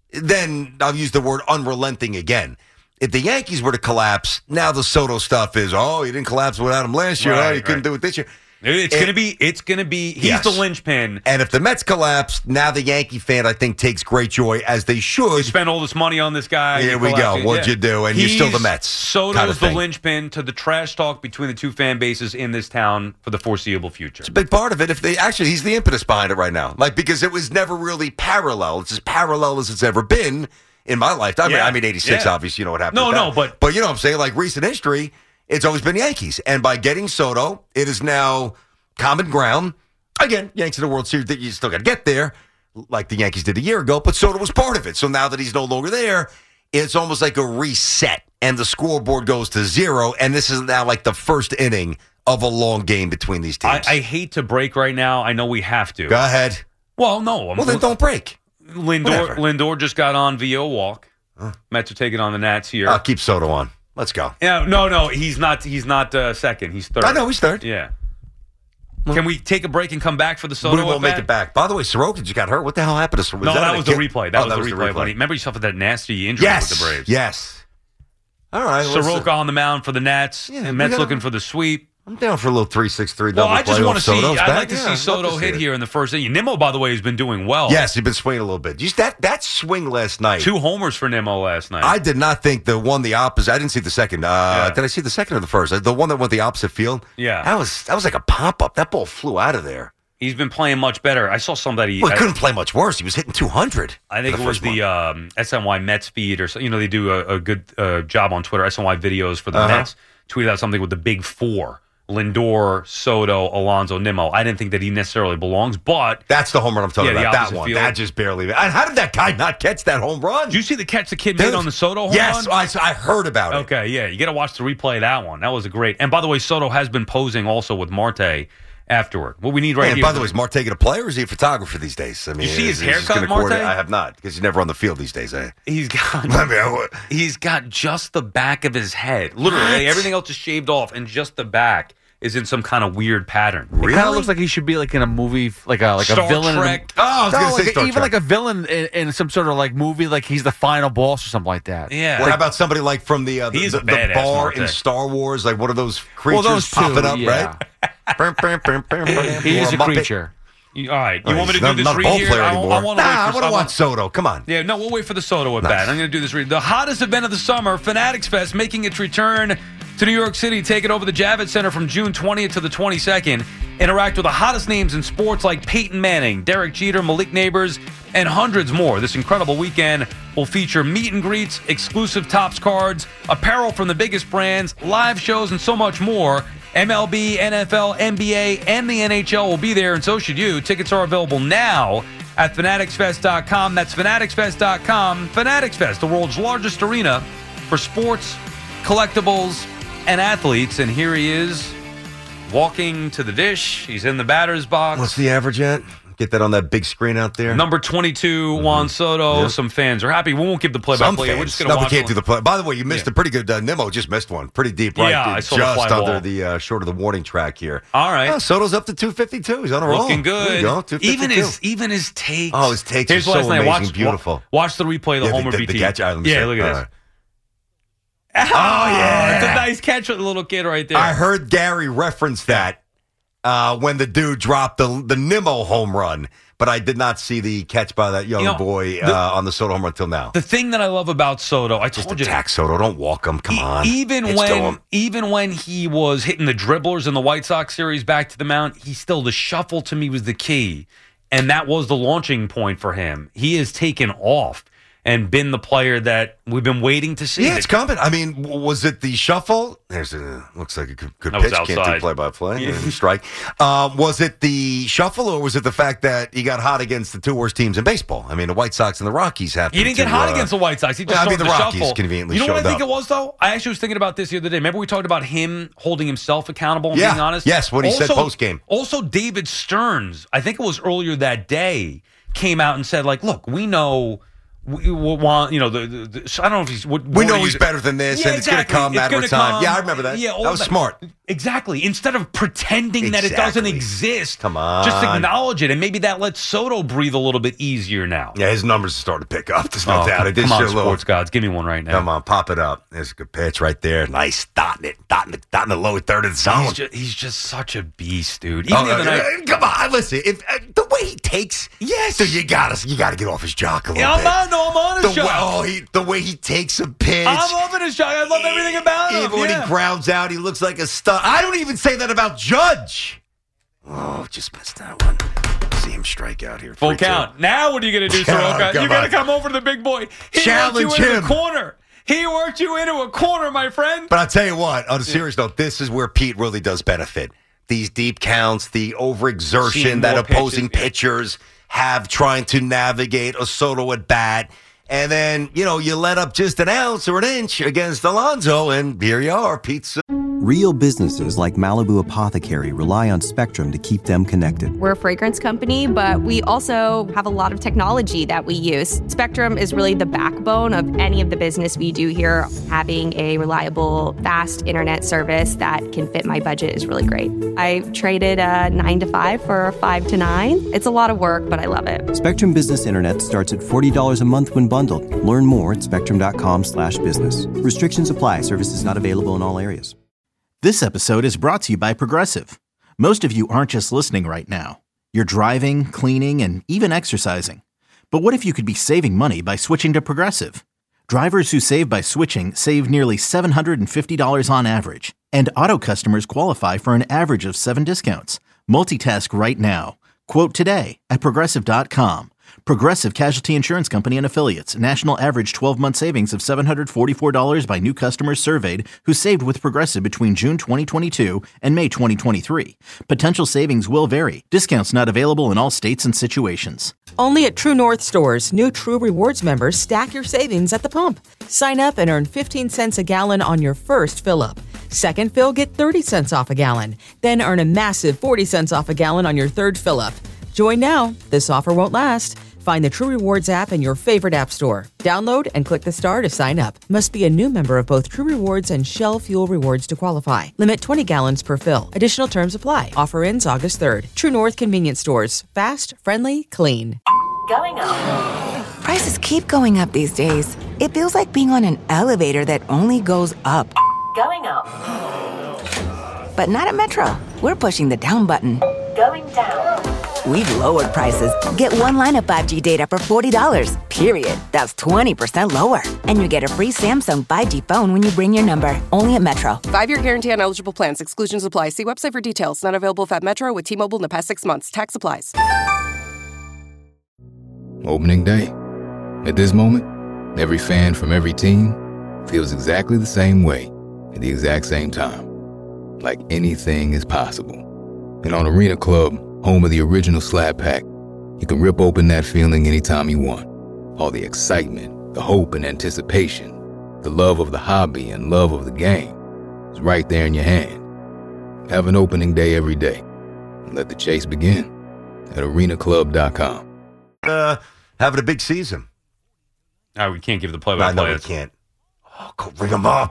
Speaker 6: then I'll use the word unrelenting again. If the Yankees were to collapse, now the Soto stuff is, oh, you didn't collapse without him last year.
Speaker 5: Right,
Speaker 6: oh, you couldn't
Speaker 5: right.
Speaker 6: do it this year.
Speaker 5: It's
Speaker 6: And-
Speaker 5: gonna be. It's gonna be. He's
Speaker 6: Yes.
Speaker 5: the linchpin.
Speaker 6: And if the Mets collapse, now the Yankee fan, I think, takes great joy, as they should.
Speaker 5: Spend all this money on this guy.
Speaker 6: Here
Speaker 5: you
Speaker 6: we go.
Speaker 5: collapse it.
Speaker 6: What'd you do? And you're still the Mets
Speaker 5: Soto's
Speaker 6: kind of
Speaker 5: the
Speaker 6: thing.
Speaker 5: linchpin to the trash talk between the two fan bases in this town for the foreseeable future.
Speaker 6: It's a big part of it. If they actually, he's the impetus behind it right now. Like, because it was never really parallel. It's as parallel as it's ever been in my lifetime. I mean,
Speaker 5: Yeah.
Speaker 6: I mean eighty-six,
Speaker 5: Yeah.
Speaker 6: obviously, you know what happened.
Speaker 5: No,
Speaker 6: with
Speaker 5: no,
Speaker 6: that.
Speaker 5: but-
Speaker 6: but you know what I'm saying? Like, recent history, it's always been Yankees. And by getting Soto, it is now common ground. Again, Yankees in the World Series, that you still got to get there, like the Yankees did a year ago, but Soto was part of it. So now that he's no longer there, it's almost like a reset, and the scoreboard goes to zero, and this is now like the first inning of a long game between these
Speaker 5: I,
Speaker 6: teams.
Speaker 5: I hate to break right now. I know we have to.
Speaker 6: Go ahead.
Speaker 5: Well, no. I'm,
Speaker 6: Well, then don't break.
Speaker 5: Lindor,
Speaker 6: Whatever.
Speaker 5: Lindor just got on via walk. Mets are taking on the Nats here.
Speaker 6: I'll keep Soto on. Let's go.
Speaker 5: yeah, no, no, he's not. He's not uh, second. He's third.
Speaker 6: I know he's third.
Speaker 5: Yeah. Can we take a break and come back for the Soto?
Speaker 6: We won't
Speaker 5: at
Speaker 6: make
Speaker 5: bat?
Speaker 6: it back. By the way, Soroka just got hurt. What the hell happened to Soroka?
Speaker 5: No, that
Speaker 6: a
Speaker 5: was the
Speaker 6: kid?
Speaker 5: replay. That,
Speaker 6: Oh,
Speaker 5: was, the replay. When he, remember, he suffered that nasty injury
Speaker 6: Yes.
Speaker 5: with the Braves.
Speaker 6: Yes. All right. let's-
Speaker 5: Soroka on the mound for the Nats.
Speaker 6: Yeah,
Speaker 5: and
Speaker 6: we
Speaker 5: Mets
Speaker 6: gotta-
Speaker 5: looking for the sweep.
Speaker 6: I'm down for a little three six three
Speaker 5: Well,
Speaker 6: double
Speaker 5: I just
Speaker 6: play
Speaker 5: want
Speaker 6: off
Speaker 5: to see.
Speaker 6: Soto's
Speaker 5: I'd
Speaker 6: back.
Speaker 5: like to
Speaker 6: Yeah,
Speaker 5: see
Speaker 6: I'd love
Speaker 5: Soto
Speaker 6: to see
Speaker 5: hit
Speaker 6: it.
Speaker 5: here in the first inning. Nimmo, by the way, has been doing well.
Speaker 6: Yes, he's been swinging a little bit. Just that that swing last night.
Speaker 5: Two homers for Nimmo last night.
Speaker 6: I did not think the one the opposite. I didn't see the second. Uh,
Speaker 5: Yeah.
Speaker 6: Did I see the second or the first? The one that went the opposite field.
Speaker 5: Yeah.
Speaker 6: that was that was like a pop up. That ball flew out of there.
Speaker 5: He's been playing much better. I saw somebody.
Speaker 6: Well, he
Speaker 5: I-
Speaker 6: couldn't play much worse. He was hitting two hundred.
Speaker 5: I think
Speaker 6: for
Speaker 5: it was
Speaker 6: first
Speaker 5: the
Speaker 6: one.
Speaker 5: um, S N Y Mets feed, or so, you know, they do a, a good uh, job on Twitter. S N Y videos for the
Speaker 6: Uh-huh.
Speaker 5: Mets tweeted out something with the big four: Lindor, Soto, Alonso, Nimmo. I didn't think that he necessarily belongs, but
Speaker 6: That's the home run I'm talking
Speaker 5: Yeah, the
Speaker 6: about. That
Speaker 5: opposite
Speaker 6: one.
Speaker 5: field.
Speaker 6: That just barely. And how did that guy not catch that home run?
Speaker 5: did you see the catch the kid
Speaker 6: Dude.
Speaker 5: made on the Soto home
Speaker 6: Yes,
Speaker 5: run?
Speaker 6: I, I heard about it.
Speaker 5: Okay, yeah, you got to watch the replay of that one. That was a great. And by the way, Soto has been posing also with Marte afterward. What we need right
Speaker 6: and
Speaker 5: here.
Speaker 6: by the way, is Marte a player or is he a photographer these days? I mean,
Speaker 5: You see his
Speaker 6: is- is he just
Speaker 5: haircut,
Speaker 6: gonna coordinate-
Speaker 5: Marte?
Speaker 6: I have not because he's never on the field these days. Eh?
Speaker 5: he's got
Speaker 6: I mean, I would-
Speaker 5: he's got just the back of his head. Literally,
Speaker 6: What?
Speaker 5: everything else is shaved off and just the back. is in some kind of weird pattern.
Speaker 11: It kind of looks like he should be like in a movie, like a like
Speaker 5: Star
Speaker 11: a villain.
Speaker 5: Trek.
Speaker 11: In a,
Speaker 6: Oh, I was
Speaker 11: no,
Speaker 6: gonna say
Speaker 11: like,
Speaker 6: Star
Speaker 11: even
Speaker 6: Trek.
Speaker 11: like a villain in, in some sort of like movie, like he's the final boss or something like that.
Speaker 5: Yeah.
Speaker 6: Well,
Speaker 11: Like,
Speaker 6: how about somebody like from the uh, the,
Speaker 5: He's
Speaker 6: the,
Speaker 5: a
Speaker 6: the
Speaker 5: badass,
Speaker 6: bar in
Speaker 5: Marte.
Speaker 6: Star Wars, like one of those creatures
Speaker 11: well, those two,
Speaker 6: popping up,
Speaker 11: yeah.
Speaker 6: right?
Speaker 11: He is
Speaker 6: Or
Speaker 11: a
Speaker 6: Muppet.
Speaker 11: creature.
Speaker 5: You- all right. You
Speaker 6: Oh,
Speaker 5: want me to
Speaker 6: he's not,
Speaker 5: do this
Speaker 6: not a
Speaker 5: read
Speaker 6: ball
Speaker 5: here?
Speaker 6: player
Speaker 5: I,
Speaker 6: anymore.
Speaker 5: I want to
Speaker 6: nah,
Speaker 5: wait for
Speaker 6: I want to watch Soto. Come on.
Speaker 5: Yeah, no, we'll wait for the Soto at
Speaker 6: Nice.
Speaker 5: bat. I'm going to do this read. The hottest event of the summer, Fanatics Fest, making its return to New York City, taking over the Javits Center from June twentieth to the twenty-second. Interact with the hottest names in sports like Peyton Manning, Derek Jeter, Malik Neighbors, and hundreds more. This incredible weekend will feature meet and greets, exclusive Topps cards, apparel from the biggest brands, live shows, and so much more. M L B, N F L, N B A, and the N H L will be there, and so should you. Tickets are available now at fanatics fest dot com. That's fanatics fest dot com. Fanatics Fest, the world's largest arena for sports, collectibles, and athletes. And here he is, walking to the dish. He's in the batter's box.
Speaker 6: What's the average at? Get that on that big screen out there.
Speaker 5: Number twenty-two, Juan Soto.
Speaker 6: Yep.
Speaker 5: Some fans are happy. We won't give the
Speaker 6: Some
Speaker 5: play-by-play.
Speaker 6: fans.
Speaker 5: We're just going
Speaker 6: no,
Speaker 5: to
Speaker 6: we
Speaker 5: watch
Speaker 6: can't
Speaker 5: it.
Speaker 6: do the play. By the way, you missed
Speaker 5: Yeah.
Speaker 6: a pretty good. Uh, Nimmo just missed one, pretty deep, right?
Speaker 5: Yeah,
Speaker 6: dude,
Speaker 5: I saw the
Speaker 6: just
Speaker 5: fly
Speaker 6: under
Speaker 5: ball.
Speaker 6: the uh, short of the warning track here.
Speaker 5: All right.
Speaker 6: Oh, Soto's up to two fifty-two. He's on a roll.
Speaker 5: Looking good.
Speaker 6: There you go, two fifty-two.
Speaker 5: Even his even his takes.
Speaker 6: Oh, his takes
Speaker 5: Here's
Speaker 6: are so
Speaker 5: last night.
Speaker 6: amazing,
Speaker 5: Watch,
Speaker 6: beautiful.
Speaker 5: wa- Watch the replay of the
Speaker 6: Yeah, the-
Speaker 5: Homer
Speaker 6: the-
Speaker 5: B T.
Speaker 6: the catch, all right, let me
Speaker 5: yeah,
Speaker 6: see.
Speaker 5: look at
Speaker 6: All
Speaker 5: this.
Speaker 6: right.
Speaker 5: Oh,
Speaker 6: yeah.
Speaker 5: It's a nice catch with the little kid right there.
Speaker 6: I heard Gary reference that uh, when the dude dropped the the Nimmo home run, but I did not see the catch by that young
Speaker 5: You know,
Speaker 6: boy
Speaker 5: the-
Speaker 6: uh, on the Soto home run until now.
Speaker 5: The thing that I love about Soto, I
Speaker 6: Just
Speaker 5: told you,
Speaker 6: attack Soto. Don't walk him. Come
Speaker 5: e-
Speaker 6: on.
Speaker 5: even
Speaker 6: It's to
Speaker 5: when
Speaker 6: him.
Speaker 5: even when he was hitting the dribblers in the White Sox series back to the mound, he still the shuffle to me was the key, and that was the launching point for him. He has taken off and been the player that we've been waiting to see.
Speaker 6: Yeah, it's coming. I mean, w- was it the shuffle? There's a looks like a good, good
Speaker 5: That was
Speaker 6: pitch. Can't do
Speaker 5: outside.
Speaker 6: play by play.
Speaker 5: Yeah.
Speaker 6: Strike. Uh, was it the shuffle, or was it the fact that he got hot against the two worst teams in baseball? I mean, the White Sox and the Rockies happened.
Speaker 5: He didn't get
Speaker 6: to,
Speaker 5: hot
Speaker 6: uh,
Speaker 5: against the White Sox. He just
Speaker 6: yeah, I mean,
Speaker 5: started
Speaker 6: the
Speaker 5: to
Speaker 6: Rockies
Speaker 5: shuffle.
Speaker 6: conveniently
Speaker 5: You know what I
Speaker 6: showed
Speaker 5: think
Speaker 6: up.
Speaker 5: it was, though? I actually was thinking about this the other day. Remember we talked about him holding himself accountable and
Speaker 6: Yeah.
Speaker 5: being honest?
Speaker 6: Yes, what he said post-game.
Speaker 5: Also, David Stearns, I think it was earlier that day, came out and said, like, look, we know... We want, you know, the, the, the I don't know if he's. What,
Speaker 6: We
Speaker 5: what
Speaker 6: know
Speaker 5: are
Speaker 6: he's
Speaker 5: you-
Speaker 6: better than this,
Speaker 5: Yeah,
Speaker 6: and it's going to
Speaker 5: exactly.
Speaker 6: come
Speaker 5: It's
Speaker 6: matter of
Speaker 5: gonna
Speaker 6: time.
Speaker 5: come.
Speaker 6: Yeah, I remember that.
Speaker 5: Yeah, all
Speaker 6: that was smart.
Speaker 5: Exactly. Instead of pretending that it doesn't
Speaker 6: Exactly.
Speaker 5: exist,
Speaker 6: Come on.
Speaker 5: just acknowledge it, and maybe that lets Soto breathe a little bit easier now.
Speaker 6: Yeah, his numbers are starting to pick up. There's no
Speaker 5: Oh,
Speaker 6: doubt. It did
Speaker 5: come on,
Speaker 6: show a little-
Speaker 5: sports gods, give me one right now.
Speaker 6: Come on, pop it up. There's a good pitch right there. Nice, dotting it, dotting it, dotting the lower third of the zone.
Speaker 5: He's just, he's just such a beast, dude. Even
Speaker 6: Oh,
Speaker 5: the other
Speaker 6: uh,
Speaker 5: night,
Speaker 6: uh, come on, listen. If uh, the way he takes,
Speaker 5: Yes.
Speaker 6: dude, you gotta, you gotta get off his jock a little
Speaker 5: yeah, I'm
Speaker 6: bit.
Speaker 5: on, no, I'm on his
Speaker 6: the way,
Speaker 5: job.
Speaker 6: oh, he, the way he takes a pitch.
Speaker 5: I'm loving his job. I love everything about him.
Speaker 6: Even when
Speaker 5: yeah.
Speaker 6: he grounds out, he looks like a stud. I don't even say that about Judge. Oh, just missed that one. See him strike out here.
Speaker 5: Full
Speaker 6: three two.
Speaker 5: count. Now what are you going to do,
Speaker 6: Oh,
Speaker 5: Soroka?
Speaker 6: come
Speaker 5: You got
Speaker 6: on.
Speaker 5: to come over to the big boy. He
Speaker 6: Challenge
Speaker 5: worked you into
Speaker 6: him.
Speaker 5: a corner. He worked you into a corner, my friend.
Speaker 6: But I'll tell you what, on a serious note, this is where Pete really does benefit. These deep counts, the overexertion
Speaker 5: Seeing
Speaker 6: that
Speaker 5: more
Speaker 6: opposing
Speaker 5: pitches, yeah.
Speaker 6: pitchers have trying to navigate a Soto at bat. And then, you know, you let up just an ounce or an inch against Alonso, and here you are, Pete's.
Speaker 1: Real businesses like Malibu Apothecary rely on Spectrum to keep them connected.
Speaker 2: We're a fragrance company, but we also have a lot of technology that we use. Spectrum is really the backbone of any of the business we do here. Having a reliable, fast internet service that can fit my budget is really great. I traded a nine to five for a five to nine. It's a lot of work, but I love it.
Speaker 1: Spectrum Business Internet starts at forty dollars a month when bundled. Learn more at spectrum.com slash business. Restrictions apply. Services not available in all areas.
Speaker 3: This episode is brought to you by Progressive. Most of you aren't just listening right now. You're driving, cleaning, and even exercising. But what if you could be saving money by switching to Progressive? Drivers who save by switching save nearly seven hundred fifty dollars on average. And auto customers qualify for an average of seven discounts. Multitask right now. Quote today at progressive dot com. Progressive Casualty Insurance Company and Affiliates. National average twelve-month savings of seven hundred forty-four dollars by new customers surveyed who saved with Progressive between June twenty twenty-two and May twenty twenty-three. Potential savings will vary. Discounts not available in all states and situations.
Speaker 4: Only at True North stores, new True Rewards members stack your savings at the pump. Sign up and earn fifteen cents a gallon on your first fill-up. Second fill, get thirty cents off a gallon. Then earn a massive forty cents off a gallon on your third fill-up. Join now. This offer won't last. Find the True Rewards app in your favorite app store. Download and click the star to sign up. Must be a new member of both True Rewards and Shell Fuel Rewards to qualify. Limit twenty gallons per fill. Additional terms apply. Offer ends August third. True North Convenience Stores. Fast, friendly, clean.
Speaker 8: Going up. Prices keep going up these days. It feels like being on an elevator that only goes up. Going up. But not at Metro. We're pushing the down button. Going down. We've lowered prices. Get one line of five G data for forty dollars, period. That's twenty percent lower. And you get a free Samsung five G phone when you bring your number. Only at Metro.
Speaker 9: Five-year guarantee on eligible plans. Exclusions apply. See website for details. Not available at Metro with T-Mobile in the past six months. Tax applies.
Speaker 10: Opening day. At this moment, every fan from every team feels exactly the same way at the exact same time. Like anything is possible. And on Arena Club, home of the original Slab Pack, you can rip open that feeling anytime you want. All the excitement, the hope and anticipation, the love of the hobby and love of the game is right there in your hand. Have an opening day every day. And let the chase begin at arena club dot com.
Speaker 6: Uh, having a big season.
Speaker 5: No, we can't give the
Speaker 6: I
Speaker 5: play-by-play.
Speaker 6: know we can't. Oh, go ring him up.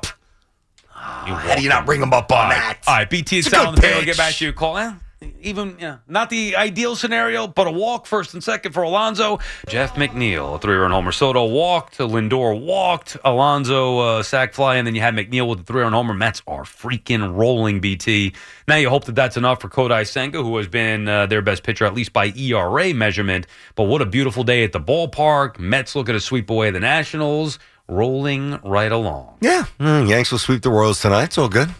Speaker 6: How do you not bring him up on that?
Speaker 5: All right, B T and
Speaker 6: It's a
Speaker 5: Sal on
Speaker 6: good
Speaker 5: the panel.
Speaker 6: pitch.
Speaker 5: Get back to your call. Eh, even, yeah, not the ideal scenario, but a walk first and second for Alonso. Jeff McNeil, a three-run homer. Soto walked. Lindor walked. Alonso uh, sac fly, and then you had McNeil with the three-run homer. Mets are freaking rolling, B T. Now you hope that that's enough for Kodai Senga, who has been uh, their best pitcher, at least by E R A measurement. But what a beautiful day at the ballpark. Mets looking to sweep away the Nationals, rolling right along.
Speaker 6: Yeah, mm, Yanks will sweep the Royals tonight. It's all good.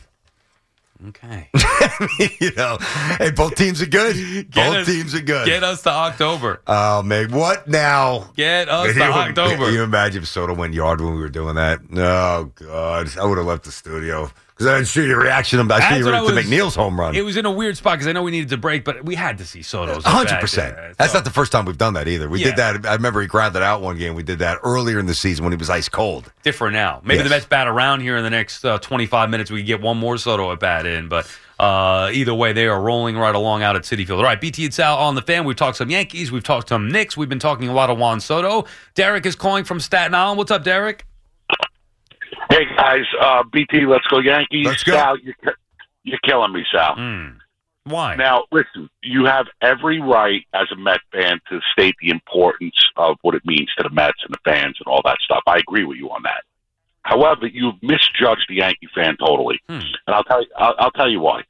Speaker 5: Okay.
Speaker 6: You know, hey, both teams are good.
Speaker 5: Get
Speaker 6: both
Speaker 5: us-
Speaker 6: teams are good.
Speaker 5: Get us to October.
Speaker 6: Oh, man, what now?
Speaker 5: Get us
Speaker 6: Can
Speaker 5: to
Speaker 6: you,
Speaker 5: October.
Speaker 6: Can you imagine if Soto went yard when we were doing that? Oh, God. I would have left the studio. Because I didn't see your reaction. I see
Speaker 5: That's
Speaker 6: your
Speaker 5: what I
Speaker 6: to
Speaker 5: was-
Speaker 6: McNeil's home run.
Speaker 5: It was in a weird spot because I know we needed to break, but we had to see Soto's.
Speaker 6: one hundred percent.
Speaker 5: at bat.
Speaker 6: That's
Speaker 5: So-
Speaker 6: not the first time we've done that either. We
Speaker 5: Yeah.
Speaker 6: did that. I remember he grounded out one game. We did that earlier in the season when he was ice cold.
Speaker 5: different now. Maybe
Speaker 6: Yes.
Speaker 5: the Mets bat around here in the next uh, twenty-five minutes. We can get one more Soto at bat in, but uh, either way, they are rolling right along out at Citi Field. All right, B T and Sal on the fan. We've talked some Yankees. We've talked some Knicks. We've been talking a lot of Juan Soto. Derek is calling from Staten Island. What's up, Derek?
Speaker 12: Hey, guys. Uh, B T, let's go Yankees.
Speaker 6: Let's go.
Speaker 12: Sal, you're, you're killing me, Sal.
Speaker 5: Mm. Why?
Speaker 12: Now, listen, you have every right as a Met fan to state the importance of what it means to the Mets and the fans and all that stuff. I agree with you on that. However, you've misjudged the Yankee fan totally.
Speaker 5: Hmm.
Speaker 12: And I'll tell you, I'll, I'll tell you why.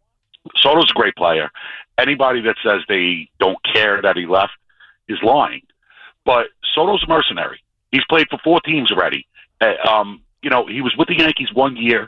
Speaker 12: Soto's a great player. Anybody that says they don't care that he left is lying. But Soto's a mercenary. He's played for four teams already. Uh, um, you know, he was with the Yankees one year.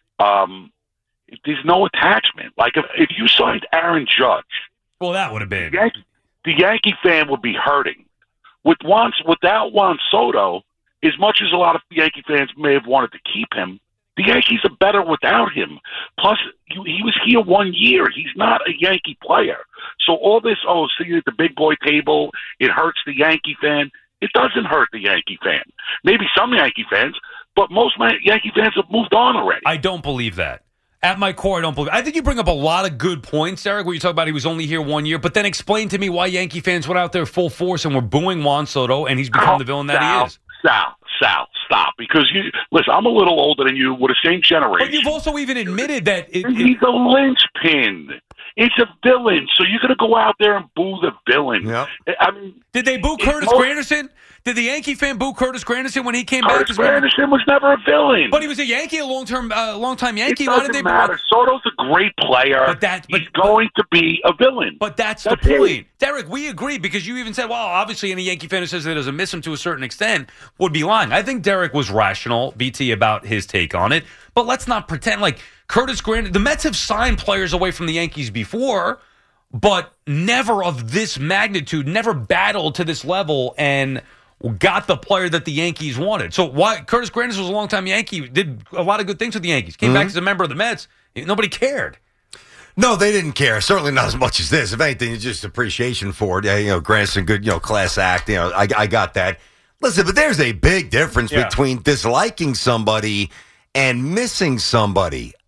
Speaker 12: Um, there's no attachment. Like if, if you signed Aaron Judge,
Speaker 5: well, that would have been.
Speaker 12: the Yankee, the Yankee fan would be hurting. With Juan, without Juan Soto, as much as a lot of Yankee fans may have wanted to keep him, the Yankees are better without him. Plus, you, he was here one year. He's not a Yankee player. So all this, oh, sitting at the big boy table, it hurts the Yankee fan. It doesn't hurt the Yankee fan. Maybe some Yankee fans, but most my Yankee fans have moved on already.
Speaker 5: I don't believe that. At my core, I don't believe. I think you bring up a lot of good points, Derek, where you talk about he was only here one year, but then explain to me why Yankee fans went out there full force and were booing Juan Soto, and he's become
Speaker 12: Oh,
Speaker 5: the villain that
Speaker 12: Sal,
Speaker 5: he is.
Speaker 12: Sal, Sal, stop. Because you listen, I'm a little older than you. We're the same generation.
Speaker 5: But you've also even admitted that it, it,
Speaker 12: He's a linchpin. It's a villain. So you're going to go out there and boo the villain.
Speaker 6: Yep.
Speaker 12: I mean,
Speaker 5: did they boo
Speaker 12: it-
Speaker 5: Curtis
Speaker 12: most-
Speaker 5: Granderson? Did the Yankee fan boo Curtis Granderson when he came back?
Speaker 12: Curtis
Speaker 5: 'Cause remember-
Speaker 12: Granderson was never a villain.
Speaker 5: But he was a Yankee, a long-term, uh, long-time Yankee.
Speaker 12: It
Speaker 5: Why
Speaker 12: doesn't
Speaker 5: did they?
Speaker 12: matter. Soto's a great player.
Speaker 5: But that- but-
Speaker 12: he's going to be a villain.
Speaker 5: But that's,
Speaker 12: That's
Speaker 5: the
Speaker 12: it.
Speaker 5: point, Derek. We agree because you even said, "Well, obviously, any Yankee fan who says that doesn't miss him to a certain extent would be lying." I think Derek was rational, B T, about his take on it. But let's not pretend like Curtis Granderson. The Mets have signed players away from the Yankees before, but never of this magnitude. Never battled to this level and got the player that the Yankees wanted. So why Curtis Granderson was a longtime Yankee, did a lot of good things with the Yankees, came
Speaker 6: Mm-hmm.
Speaker 5: back as a member of the Mets. Nobody cared.
Speaker 6: No, they didn't care. Certainly not as much as this. If anything, it's just appreciation for it. Yeah, you know, Granderson, good, you know, class act. You know, I, I got that. Listen, but there's a big difference
Speaker 5: Yeah.
Speaker 6: between disliking somebody and missing somebody.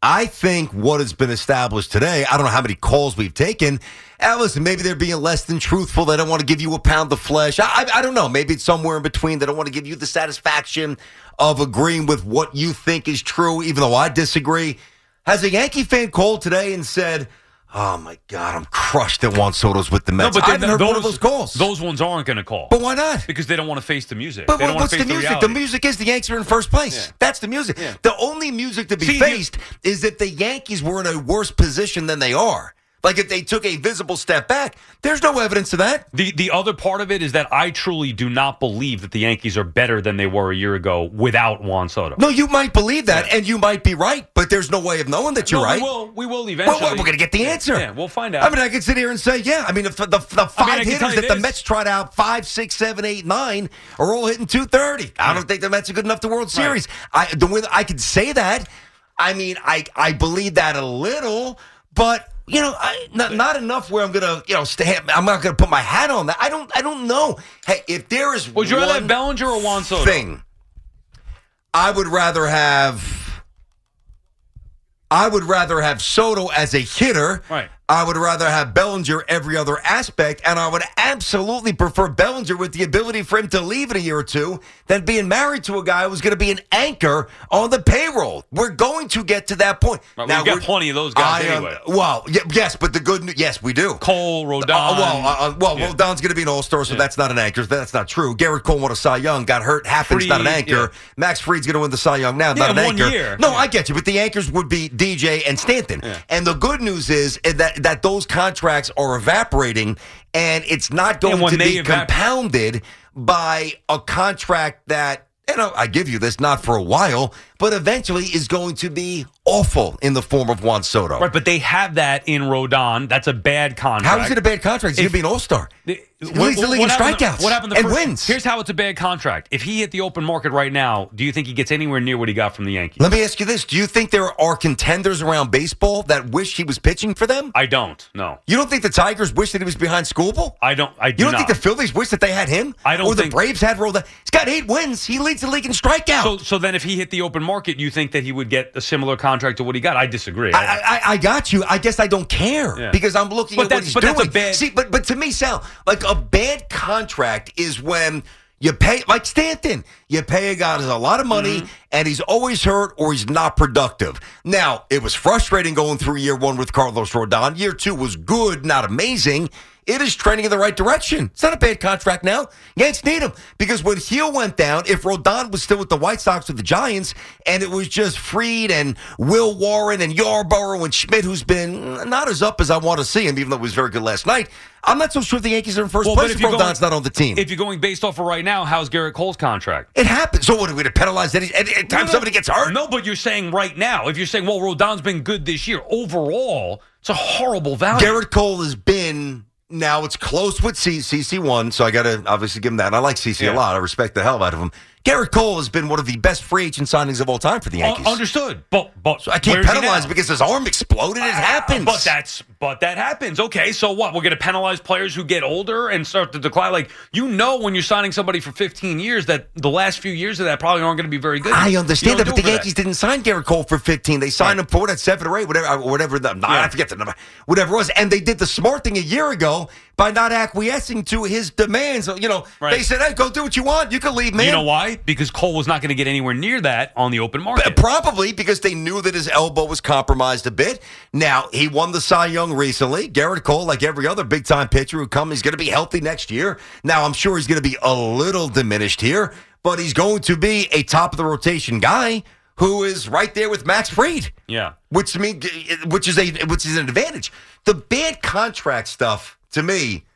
Speaker 6: I think what has been established today, I don't know how many calls we've taken. And listen, maybe they're being less than truthful. They don't want to give you a pound of flesh. I, I, I don't know. Maybe it's somewhere in between. They don't want to give you the satisfaction of agreeing with what you think is true, even though I disagree. Has a Yankee fan called today and said, oh, my God, I'm crushed that Juan Soto's with the Mets?
Speaker 5: No, but
Speaker 6: I haven't heard
Speaker 5: those,
Speaker 6: one of those calls.
Speaker 5: Those ones aren't going to call.
Speaker 6: But why not?
Speaker 5: Because they don't want to face the music.
Speaker 6: But
Speaker 5: they don't
Speaker 6: what's
Speaker 5: want to
Speaker 6: the
Speaker 5: face
Speaker 6: music?
Speaker 5: The,
Speaker 6: the music is the Yankees are in first place.
Speaker 5: Yeah.
Speaker 6: That's the music.
Speaker 5: Yeah.
Speaker 6: The only music to be
Speaker 5: See,
Speaker 6: faced is that the Yankees were in a worse position than they are. Like if they took a visible step back, there's no evidence of that.
Speaker 5: The the other part of it is that I truly do not believe that the Yankees are better than they were a year ago without Juan Soto.
Speaker 6: No, you might believe that,
Speaker 5: yeah.
Speaker 6: and you might be right, but there's no way of knowing that you're
Speaker 5: no,
Speaker 6: right.
Speaker 5: We will. We will eventually.
Speaker 6: Well, we're going to get the answer.
Speaker 5: Yeah, we'll find out.
Speaker 6: I mean, I can sit here and say, yeah. I mean, if the, the, the five
Speaker 5: I mean, I
Speaker 6: hitters that
Speaker 5: this.
Speaker 6: the Mets tried out, five, six, seven, eight, nine, are all hitting two thirty. I don't think the Mets are good enough to World Series. Right. I the way I could say that, I mean, I I believe that a little, but. You know, I, not, not enough where I'm gonna, you know, stay. I'm not gonna put my hat on that. I don't, I don't know. Hey, if there is
Speaker 5: would you rather
Speaker 6: one
Speaker 5: have Bellinger or Juan Soto?
Speaker 6: Thing, I would rather have. I would rather have Soto as a hitter.
Speaker 5: Right.
Speaker 6: I would rather have Bellinger every other aspect, and I would absolutely prefer Bellinger with the ability for him to leave in a year or two than being married to a guy who's going to be an anchor on the payroll. We're going to get to that point.
Speaker 5: Right,
Speaker 6: now,
Speaker 5: we've got plenty of those guys
Speaker 6: I,
Speaker 5: anyway.
Speaker 6: Um, well, y- yes, but the good news, yes, we do.
Speaker 5: Cole, Rodon.
Speaker 6: Uh, well, uh, well,
Speaker 5: yeah.
Speaker 6: Rodon's going to be an all-star, so
Speaker 5: Yeah.
Speaker 6: that's not an anchor. That's not true. Garrett Cole won a Cy Young, got hurt, happens,
Speaker 5: Fried,
Speaker 6: not an anchor.
Speaker 5: yeah.
Speaker 6: Max Fried's going to win the Cy Young now,
Speaker 5: Yeah,
Speaker 6: not an
Speaker 5: one
Speaker 6: anchor.
Speaker 5: year.
Speaker 6: No,
Speaker 5: Yeah.
Speaker 6: I get you, but the anchors would be D J and Stanton.
Speaker 5: Yeah.
Speaker 6: And the good news is that that those contracts are evaporating, and it's not going
Speaker 5: And when
Speaker 6: to
Speaker 5: they
Speaker 6: be
Speaker 5: evap-
Speaker 6: compounded by a contract that, you know, I give you this not for a while, but eventually is going to be awful in the form of Juan Soto.
Speaker 5: Right, but they have that in Rodon. That's a bad contract.
Speaker 6: How is it a bad contract? He's going to be an all-star.
Speaker 5: The-
Speaker 6: He leads the league in
Speaker 5: happened-
Speaker 6: strikeouts
Speaker 5: what happened the
Speaker 6: and
Speaker 5: first-
Speaker 6: wins.
Speaker 5: Here's how it's a bad contract. If he hit the open market right now, do you think he gets anywhere near what he got from the Yankees?
Speaker 6: Let me ask you this. Do you think there are contenders around baseball that wish he was pitching for them?
Speaker 5: I don't. No.
Speaker 6: You don't think the Tigers wish that he was behind Skubal?
Speaker 5: I don't. I do
Speaker 6: You don't
Speaker 5: not.
Speaker 6: think the Phillies wish that they had him?
Speaker 5: I don't
Speaker 6: Or the
Speaker 5: think-
Speaker 6: Braves had Roldan? He's got eight wins. He leads the league in strikeouts.
Speaker 5: So, so then if he hit the open market, you think that he would get a similar contract to what he got? I disagree.
Speaker 6: I, I, I got you. I guess I don't care
Speaker 5: Yeah.
Speaker 6: because I'm looking
Speaker 5: But
Speaker 6: at
Speaker 5: that-
Speaker 6: what he's
Speaker 5: but
Speaker 6: doing.
Speaker 5: that's a bad-
Speaker 6: See, but but to me, Sal, like a bad contract is when you pay, like Stanton, you pay a guy who's a lot of money
Speaker 5: Mm-hmm.
Speaker 6: and he's always hurt or he's not productive. Now, it was frustrating going through year one with Carlos Rodon. Year two was good, not amazing. It is trending in the right direction. It's not a bad contract now. Yanks need him because when Heel went down, if Rodon was still with the White Sox or the Giants, and it was just Fried and Will Warren and Yarborough and Schmidt, who's been not as up as I want to see him, even though he was very good last night, I'm not so sure the Yankees are in first
Speaker 5: Well, but
Speaker 6: place
Speaker 5: if
Speaker 6: if
Speaker 5: you're
Speaker 6: Rodon's
Speaker 5: going-
Speaker 6: not on the team.
Speaker 5: If you're going based off of right now, how's Garrett Cole's contract?
Speaker 6: It happens. So what, are we going to penalize any, any, any time
Speaker 5: No, no.
Speaker 6: somebody gets hurt?
Speaker 5: No, but you're saying right now. If you're saying, well, Rodon's been good this year, overall, it's a horrible value.
Speaker 6: Garrett Cole has been, now it's close with C C one, so I got to obviously give him that. And I like C C
Speaker 5: Yeah.
Speaker 6: a lot. I respect the hell out of him. Garrett Cole has been one of the best free agent signings of all time for the Yankees.
Speaker 5: Uh, understood, but but
Speaker 6: So I can't
Speaker 5: where's he
Speaker 6: penalize
Speaker 5: now?
Speaker 6: because his arm exploded. It happens.
Speaker 5: But that's but that happens. Okay, so what? We're going to penalize players who get older and start to decline. Like, you know, when you're signing somebody for fifteen years, that the last few years of that probably aren't going to be very good.
Speaker 6: I
Speaker 5: You
Speaker 6: understand
Speaker 5: don't
Speaker 6: that, but
Speaker 5: do
Speaker 6: the
Speaker 5: it for
Speaker 6: Yankees didn't sign Garrett Cole for fifteen. They signed
Speaker 5: Right.
Speaker 6: him for what, at seven or eight, whatever, whatever the
Speaker 5: Yeah.
Speaker 6: I forget the number, whatever it was. And they did the smart thing a year ago by not acquiescing to his demands. You know,
Speaker 5: Right.
Speaker 6: they said, "Hey, go do what you want. You can leave, man."
Speaker 5: You know why? Because Cole was not going to get anywhere near that on the open market.
Speaker 6: Probably because they knew that his elbow was compromised a bit. Now, he won the Cy Young recently. Garrett Cole, like every other big-time pitcher who comes, he's going to be healthy next year. Now, I'm sure he's going to be a little diminished here, but he's going to be a top-of-the-rotation guy who is right there with Max Fried.
Speaker 5: Yeah.
Speaker 6: Which mean, which is a which is an advantage. The bad contract stuff, to me,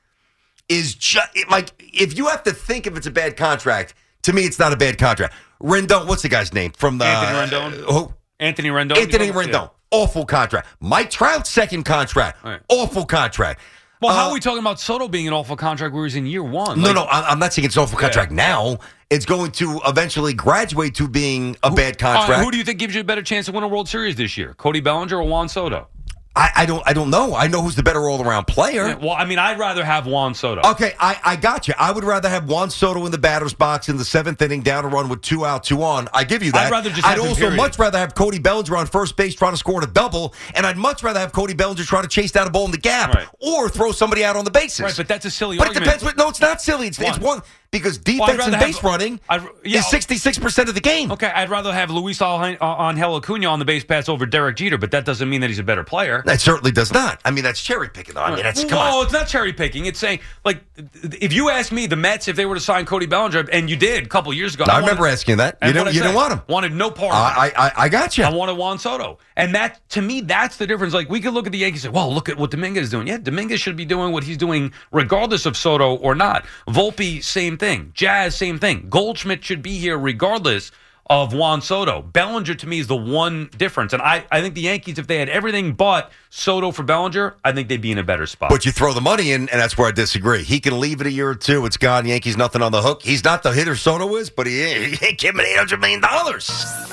Speaker 6: is just like, if you have to think if it's a bad contract, to me, it's not a bad contract. Rendon, what's the guy's name from the
Speaker 5: Anthony Rendon?
Speaker 6: Uh, who?
Speaker 5: Anthony Rendon.
Speaker 6: Anthony
Speaker 5: Yeah.
Speaker 6: Rendon. Awful contract. Mike Trout, second contract.
Speaker 5: Right.
Speaker 6: Awful contract.
Speaker 5: Well, how
Speaker 6: Uh,
Speaker 5: are we talking about Soto being an awful contract where he's in year one?
Speaker 6: No,
Speaker 5: Like,
Speaker 6: no, I- I'm not saying it's an awful contract
Speaker 5: Yeah.
Speaker 6: now. It's going to eventually graduate to being a bad
Speaker 5: all right,
Speaker 6: contract.
Speaker 5: who do you think gives you a better chance to win a World Series this year? Cody Bellinger or Juan Soto?
Speaker 6: I, I don't I don't know. I know who's the better all-around player.
Speaker 5: Yeah, well, I mean, I'd rather have Juan Soto.
Speaker 6: Okay, I, I got you. I would rather have Juan Soto in the batter's box in the seventh inning, down a run with two out, two on. I give you that.
Speaker 5: I'd rather just
Speaker 6: I'd
Speaker 5: have him,
Speaker 6: also
Speaker 5: period.
Speaker 6: much rather have Cody Bellinger on first base trying to score a double, and I'd much rather have Cody Bellinger trying to chase down a ball in the gap
Speaker 5: Right.
Speaker 6: or throw somebody out on the bases.
Speaker 5: Right, but that's a silly
Speaker 6: But
Speaker 5: argument.
Speaker 6: it depends. What, no, it's not silly. It's, it's
Speaker 5: One.
Speaker 6: one because
Speaker 5: Well, I'd
Speaker 6: defense and
Speaker 5: rather
Speaker 6: base
Speaker 5: have-
Speaker 6: running
Speaker 5: I'd- yeah.
Speaker 6: is sixty-six percent of the game.
Speaker 5: Okay, I'd rather have Luis Angel Acuna on the base pass over Derek Jeter, but that doesn't mean that he's a better player.
Speaker 6: That certainly does not. I mean, that's cherry picking. I mean, that's come
Speaker 5: Whoa,
Speaker 6: on.
Speaker 5: it's not cherry picking. It's saying, like, if you ask me, the Mets, if they were to sign Cody Bellinger, and you did a couple years ago.
Speaker 6: I,
Speaker 5: I
Speaker 6: remember
Speaker 5: wanted,
Speaker 6: asking that. You
Speaker 5: and
Speaker 6: didn't.
Speaker 5: what'd I
Speaker 6: You didn't
Speaker 5: say?
Speaker 6: want him.
Speaker 5: Wanted no part of
Speaker 6: I,
Speaker 5: it.
Speaker 6: I I got you.
Speaker 5: I wanted Juan Soto. And that, to me, that's the difference. Like, we could look at the Yankees and say, well, look at what Dominguez is doing. Yeah, Dominguez should be doing what he's doing regardless of Soto or not. Volpe, same thing. Jazz, same thing. Goldschmidt should be here regardless of Juan Soto. Bellinger, to me, is the one difference. And I, I think the Yankees, if they had everything but Soto for Bellinger, I think they'd be in a better spot.
Speaker 6: But you throw the money in, and that's where I disagree. He can leave it a year or two. It's gone. Yankees nothing on the hook. He's not the hitter Soto is, but he ain't, he ain't giving eight hundred million dollars.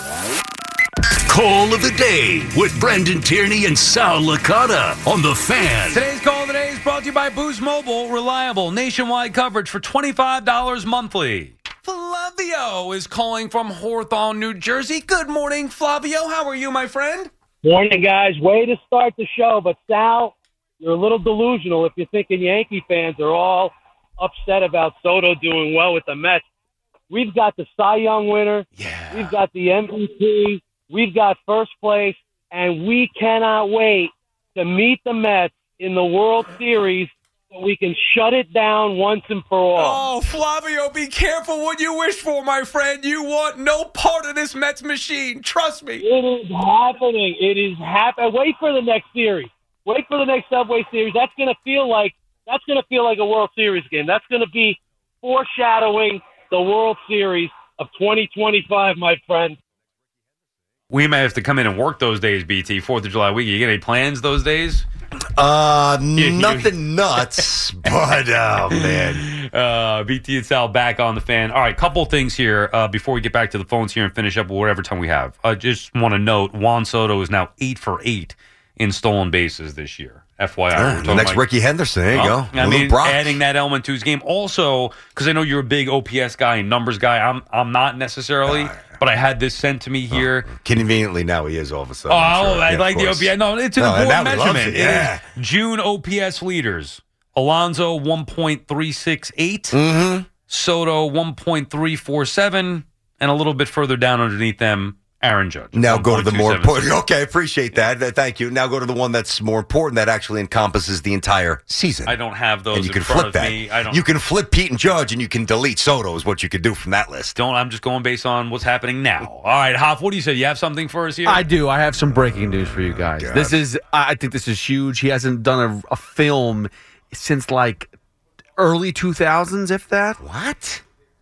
Speaker 13: Call of the day with Brendan Tierney and Sal Licata on The Fan.
Speaker 5: Today's Call of the Day is brought to you by Boost Mobile. Reliable nationwide coverage for twenty-five dollars monthly. Flavio is calling from Hawthorne, New Jersey. Good morning, Flavio. How are you, my friend?
Speaker 14: Morning, guys. Way to start the show, but Sal, you're a little delusional if you're thinking Yankee fans are all upset about Soto doing well with the Mets. We've got the Cy Young winner.
Speaker 6: Yeah.
Speaker 14: We've got the M V P. We've got first place, and we cannot wait to meet the Mets in the World Series so we can shut it down once and for all.
Speaker 5: Oh, Flavio, be careful what you wish for, my friend. You want no part of this Mets machine. Trust me.
Speaker 14: It is happening. It is happening. Wait for the next series. Wait for the next Subway Series. That's going to feel like that's going to feel like a World Series game. That's going to be foreshadowing the World Series of twenty twenty-five, my friend.
Speaker 5: We may have to come in and work those days, B T, fourth of July week. You get any plans those days?
Speaker 6: Uh,
Speaker 5: You-
Speaker 6: nothing nuts, but oh man.
Speaker 5: Uh, B T and Sal back on the Fan. All right, couple things here uh, before we get back to the phones here and finish up whatever time we have. I just want to note Juan Soto is now eight for eight in stolen bases this year. F Y I.
Speaker 6: Ah,
Speaker 5: We're
Speaker 6: the
Speaker 5: talking
Speaker 6: next
Speaker 5: about-
Speaker 6: Ricky Henderson. There you
Speaker 5: Well,
Speaker 6: go.
Speaker 5: I
Speaker 6: Little
Speaker 5: mean,
Speaker 6: Brock.
Speaker 5: adding that element to his game. Also, because I know you're a big O P S guy and numbers guy. I'm I'm not necessarily, but I had this sent to me here.
Speaker 6: Conveniently, now he is all of a
Speaker 5: Oh,
Speaker 6: sudden. I'm sure.
Speaker 5: I
Speaker 6: Yeah,
Speaker 5: like
Speaker 6: of
Speaker 5: the O
Speaker 6: course.
Speaker 5: P S. No, it's an
Speaker 6: No,
Speaker 5: important
Speaker 6: now he loves
Speaker 5: measurement.
Speaker 6: it, yeah.
Speaker 5: It is June O P S leaders. Alonso, one point three six eight.
Speaker 6: Mm-hmm.
Speaker 5: Soto, one point three four seven. And a little bit further down underneath them, Aaron Judge.
Speaker 6: Now go to the more important.
Speaker 5: one point two seven six.
Speaker 6: Okay, appreciate that. Uh, Thank you. Now go to the one that's more important that actually encompasses the entire season.
Speaker 5: I don't have those
Speaker 6: and you
Speaker 5: in
Speaker 6: can
Speaker 5: front
Speaker 6: flip
Speaker 5: of
Speaker 6: that.
Speaker 5: me. I don't.
Speaker 6: You can flip Pete and Judge, and you can delete Soto. Is what you could do from that list.
Speaker 5: Don't. I'm just going based on what's happening now. All right, Hoff, what do you say? You have something for us here?
Speaker 11: I do. I have some breaking news for you guys.
Speaker 6: God.
Speaker 11: This is, I think this is huge. He hasn't done a, a film since like early two thousands, if that.
Speaker 6: What?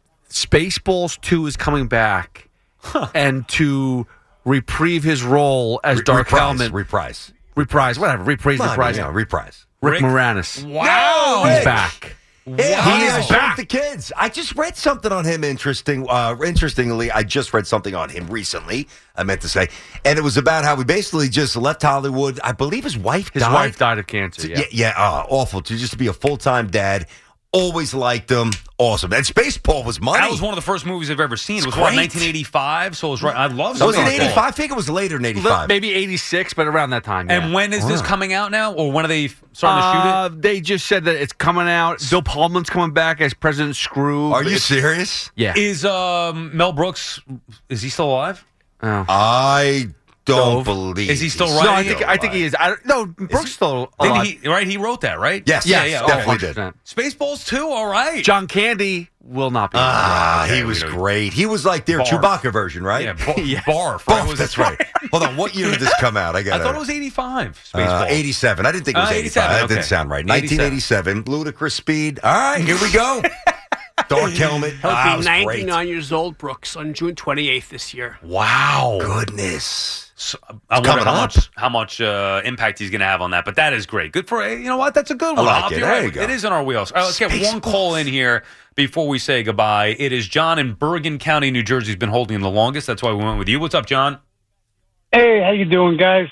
Speaker 11: Spaceballs two is coming back, and to reprieve his role as
Speaker 6: Re-
Speaker 11: Dark
Speaker 6: reprise,
Speaker 11: Helmet,
Speaker 6: reprise,
Speaker 11: reprise, whatever, reprise,
Speaker 6: Well, I mean,
Speaker 11: reprise,
Speaker 6: yeah, reprise.
Speaker 11: Rick,
Speaker 5: Rick?
Speaker 11: Moranis.
Speaker 5: Wow,
Speaker 11: he's
Speaker 6: Rick.
Speaker 11: back.
Speaker 6: Hey,
Speaker 11: He is
Speaker 6: I showed
Speaker 11: back.
Speaker 6: the kids. I just read something on him. Interesting. Uh, interestingly, I just read something on him recently. I meant to say, and it was about how he basically just left Hollywood. I believe his wife
Speaker 11: His
Speaker 6: died.
Speaker 11: wife died of cancer.
Speaker 6: To-
Speaker 11: Yeah.
Speaker 6: yeah, yeah, uh, awful. To just be a full time dad. Always liked him. Awesome. And Spaceball was money.
Speaker 5: That was one of the first movies I've ever seen.
Speaker 6: It's
Speaker 5: it was what,
Speaker 6: great.
Speaker 5: nineteen eighty-five? So it was right. I love
Speaker 6: was
Speaker 5: something
Speaker 6: it
Speaker 5: like that.
Speaker 6: eighty-five? I think it was later than eighty-five.
Speaker 11: Maybe eighty-six, but around that time.
Speaker 5: And
Speaker 11: yeah.
Speaker 5: when is this
Speaker 6: Wow.
Speaker 5: coming out now? Or when are they starting to shoot
Speaker 11: Uh, they just said that it's coming out. Bill Pullman's coming back as President Screw.
Speaker 6: Are you
Speaker 11: It's-
Speaker 6: serious?
Speaker 11: Yeah.
Speaker 5: it? Is um, Mel Brooks, is he still alive?
Speaker 11: Oh.
Speaker 6: I don't
Speaker 11: Dove.
Speaker 6: believe.
Speaker 5: Is he still
Speaker 6: he's
Speaker 5: writing
Speaker 11: No, I
Speaker 5: it?
Speaker 11: think I think he is. I don't, no, Brooks still
Speaker 5: Didn't
Speaker 11: alive.
Speaker 5: he, right? He wrote that, right?
Speaker 6: Yes,
Speaker 5: Yeah,
Speaker 6: yes,
Speaker 5: yeah. Oh,
Speaker 6: definitely
Speaker 11: one
Speaker 6: did.
Speaker 11: hundred percent.
Speaker 5: Spaceballs too? All right.
Speaker 11: John Candy will not be.
Speaker 6: Ah,
Speaker 5: Okay,
Speaker 6: he
Speaker 5: we
Speaker 6: was
Speaker 5: don't-
Speaker 6: great. He was like their
Speaker 5: Barf.
Speaker 6: Chewbacca version, right?
Speaker 5: Yeah, bar,
Speaker 11: Yes.
Speaker 5: barf.
Speaker 6: Barf,
Speaker 5: right? Was-
Speaker 6: that's right. Hold on, what year did this come out? I got
Speaker 5: I thought it was eighty-five.
Speaker 6: Uh,
Speaker 5: Spaceballs.
Speaker 6: eighty-seven. I didn't think it was
Speaker 5: Uh,
Speaker 6: eighty-five. That
Speaker 5: eighty-seven,
Speaker 6: didn't
Speaker 5: okay.
Speaker 6: sound right. nineteen eighty-seven. Ludicrous Speed. All right, here we go. Dark Helmet.
Speaker 15: He'll
Speaker 6: Ah, that
Speaker 15: be
Speaker 6: was great.
Speaker 15: ninety-nine years old, Brooks, on June twenty-eighth this year.
Speaker 5: Wow.
Speaker 6: Goodness.
Speaker 5: So, I wonder
Speaker 6: coming
Speaker 5: how
Speaker 6: up.
Speaker 5: much how much uh, impact he's going to have on that, but that is great. Good for you know what? That's a good one.
Speaker 6: like
Speaker 5: Hoff.
Speaker 6: it.
Speaker 5: You're
Speaker 6: There
Speaker 5: right.
Speaker 6: you go.
Speaker 5: It is in our wheels. All right, let's get one call in here before we say goodbye. It is John in Bergen County, New Jersey. Has been holding the longest. That's why we went with you. What's up, John?
Speaker 16: Hey, how you doing, guys?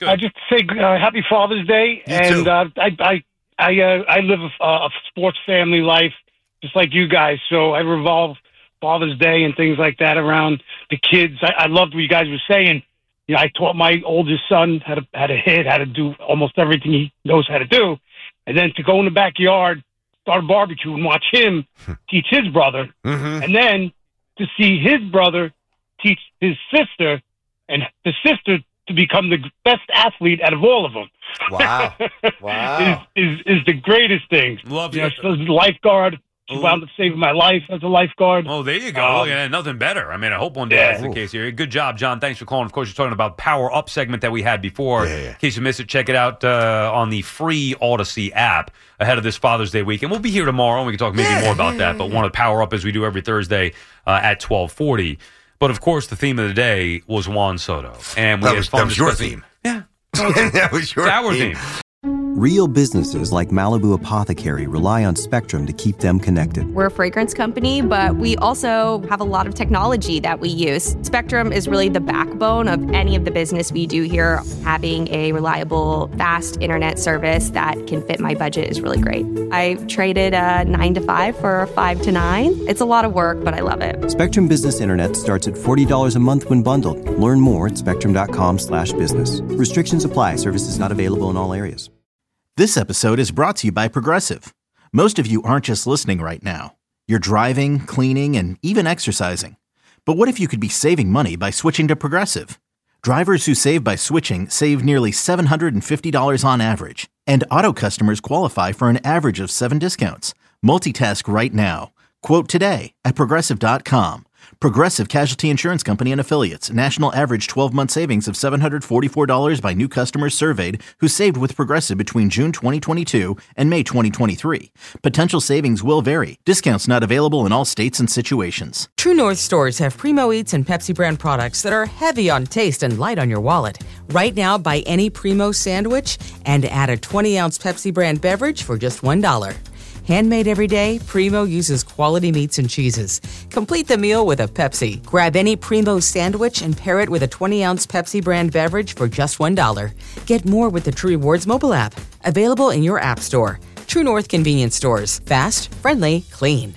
Speaker 16: Uh, just to say uh, Happy Father's Day,
Speaker 6: You
Speaker 16: and
Speaker 6: too.
Speaker 16: uh, I I I, uh, I live a, a sports family life, just like you guys. So I revolve Father's Day and things like that around the kids. I, I loved what you guys were saying. You know, I taught my oldest son how to how to hit, how to do almost everything he knows how to do, and then to go in the backyard, start a barbecue, and watch him teach his brother,
Speaker 6: Mm-hmm.
Speaker 16: and then to see his brother teach his sister, and the sister to become the best athlete out of all of them.
Speaker 6: Wow. Wow.
Speaker 16: is, is is the greatest thing.
Speaker 5: Love
Speaker 16: you.
Speaker 5: you.
Speaker 16: Know, so as a lifeguard, she wound up saving my life as a lifeguard.
Speaker 5: Oh, there you go.
Speaker 16: Um,
Speaker 5: Look at that. Nothing better. I mean, I hope one day
Speaker 16: yeah.
Speaker 5: that's the case here. Good job, John. Thanks for calling. Of course, you're talking about Power Up segment that we had before.
Speaker 6: Yeah, yeah.
Speaker 5: In case you missed it, check it out uh, on the free Odyssey app ahead of this Father's Day weekend. We'll be here tomorrow, and we can talk maybe more about that. But want to Power Up as we do every Thursday uh, at twelve forty. But, of course, the theme of the day was Juan Soto. And we
Speaker 6: That
Speaker 5: had
Speaker 6: was-
Speaker 5: fun
Speaker 6: that was your
Speaker 5: discussing-
Speaker 6: theme.
Speaker 5: Yeah.
Speaker 6: That was your
Speaker 5: It's our
Speaker 6: theme.
Speaker 5: theme.
Speaker 1: Real businesses like Malibu Apothecary rely on Spectrum to keep them connected.
Speaker 2: We're a fragrance company, but we also have a lot of technology that we use. Spectrum is really the backbone of any of the business we do here. Having a reliable, fast internet service that can fit my budget is really great. I traded a nine to five for a five to nine. It's a lot of work, but I love it.
Speaker 1: Spectrum Business Internet starts at forty dollars a month when bundled. Learn more at spectrum.com slash business. Restrictions apply. Services not available in all areas.
Speaker 3: This episode is brought to you by Progressive. Most of you aren't just listening right now. You're driving, cleaning, and even exercising. But what if you could be saving money by switching to Progressive? Drivers who save by switching save nearly seven hundred fifty dollars on average. And auto customers qualify for an average of seven discounts. Multitask right now. Quote today at progressive dot com. Progressive Casualty Insurance Company and Affiliates. National average twelve-month savings of seven hundred forty-four dollars by new customers surveyed who saved with Progressive between June twenty twenty-two and May twenty twenty-three. Potential savings will vary. Discounts not available in all states and situations.
Speaker 4: True North stores have Primo Eats and Pepsi brand products that are heavy on taste and light on your wallet. Right now, buy any Primo sandwich and add a twenty-ounce Pepsi brand beverage for just one dollar. Handmade every day, Primo uses quality meats and cheeses. Complete the meal with a Pepsi. Grab any Primo sandwich and pair it with a twenty-ounce Pepsi brand beverage for just one dollar. Get more with the True Rewards mobile app. Available in your app store. True North convenience stores. Fast, friendly, clean.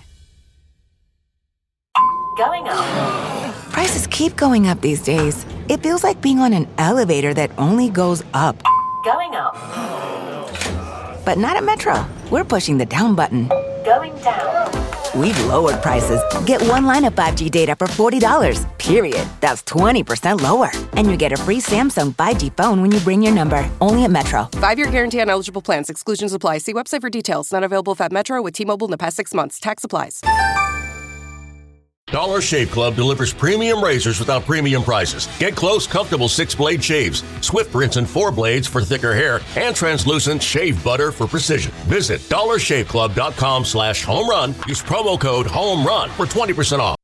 Speaker 8: Going up. Prices keep going up these days. It feels like being on an elevator that only goes up. Going up. But not at Metro. We're pushing the down button. Going down. We've lowered prices. Get one line of five G data for forty dollars, period. That's twenty percent lower. And you get a free Samsung five G phone when you bring your number. Only at Metro.
Speaker 9: Five-year guarantee on eligible plans. Exclusions apply. See website for details. Not available if at Metro with T-Mobile in the past six months. Tax applies.
Speaker 17: Dollar Shave Club delivers premium razors without premium prices. Get close, comfortable six-blade shaves, swift rinse and four blades for thicker hair, and translucent shave butter for precision. Visit dollar shave club dot com slash home run. Use promo code HOME RUN for twenty percent off.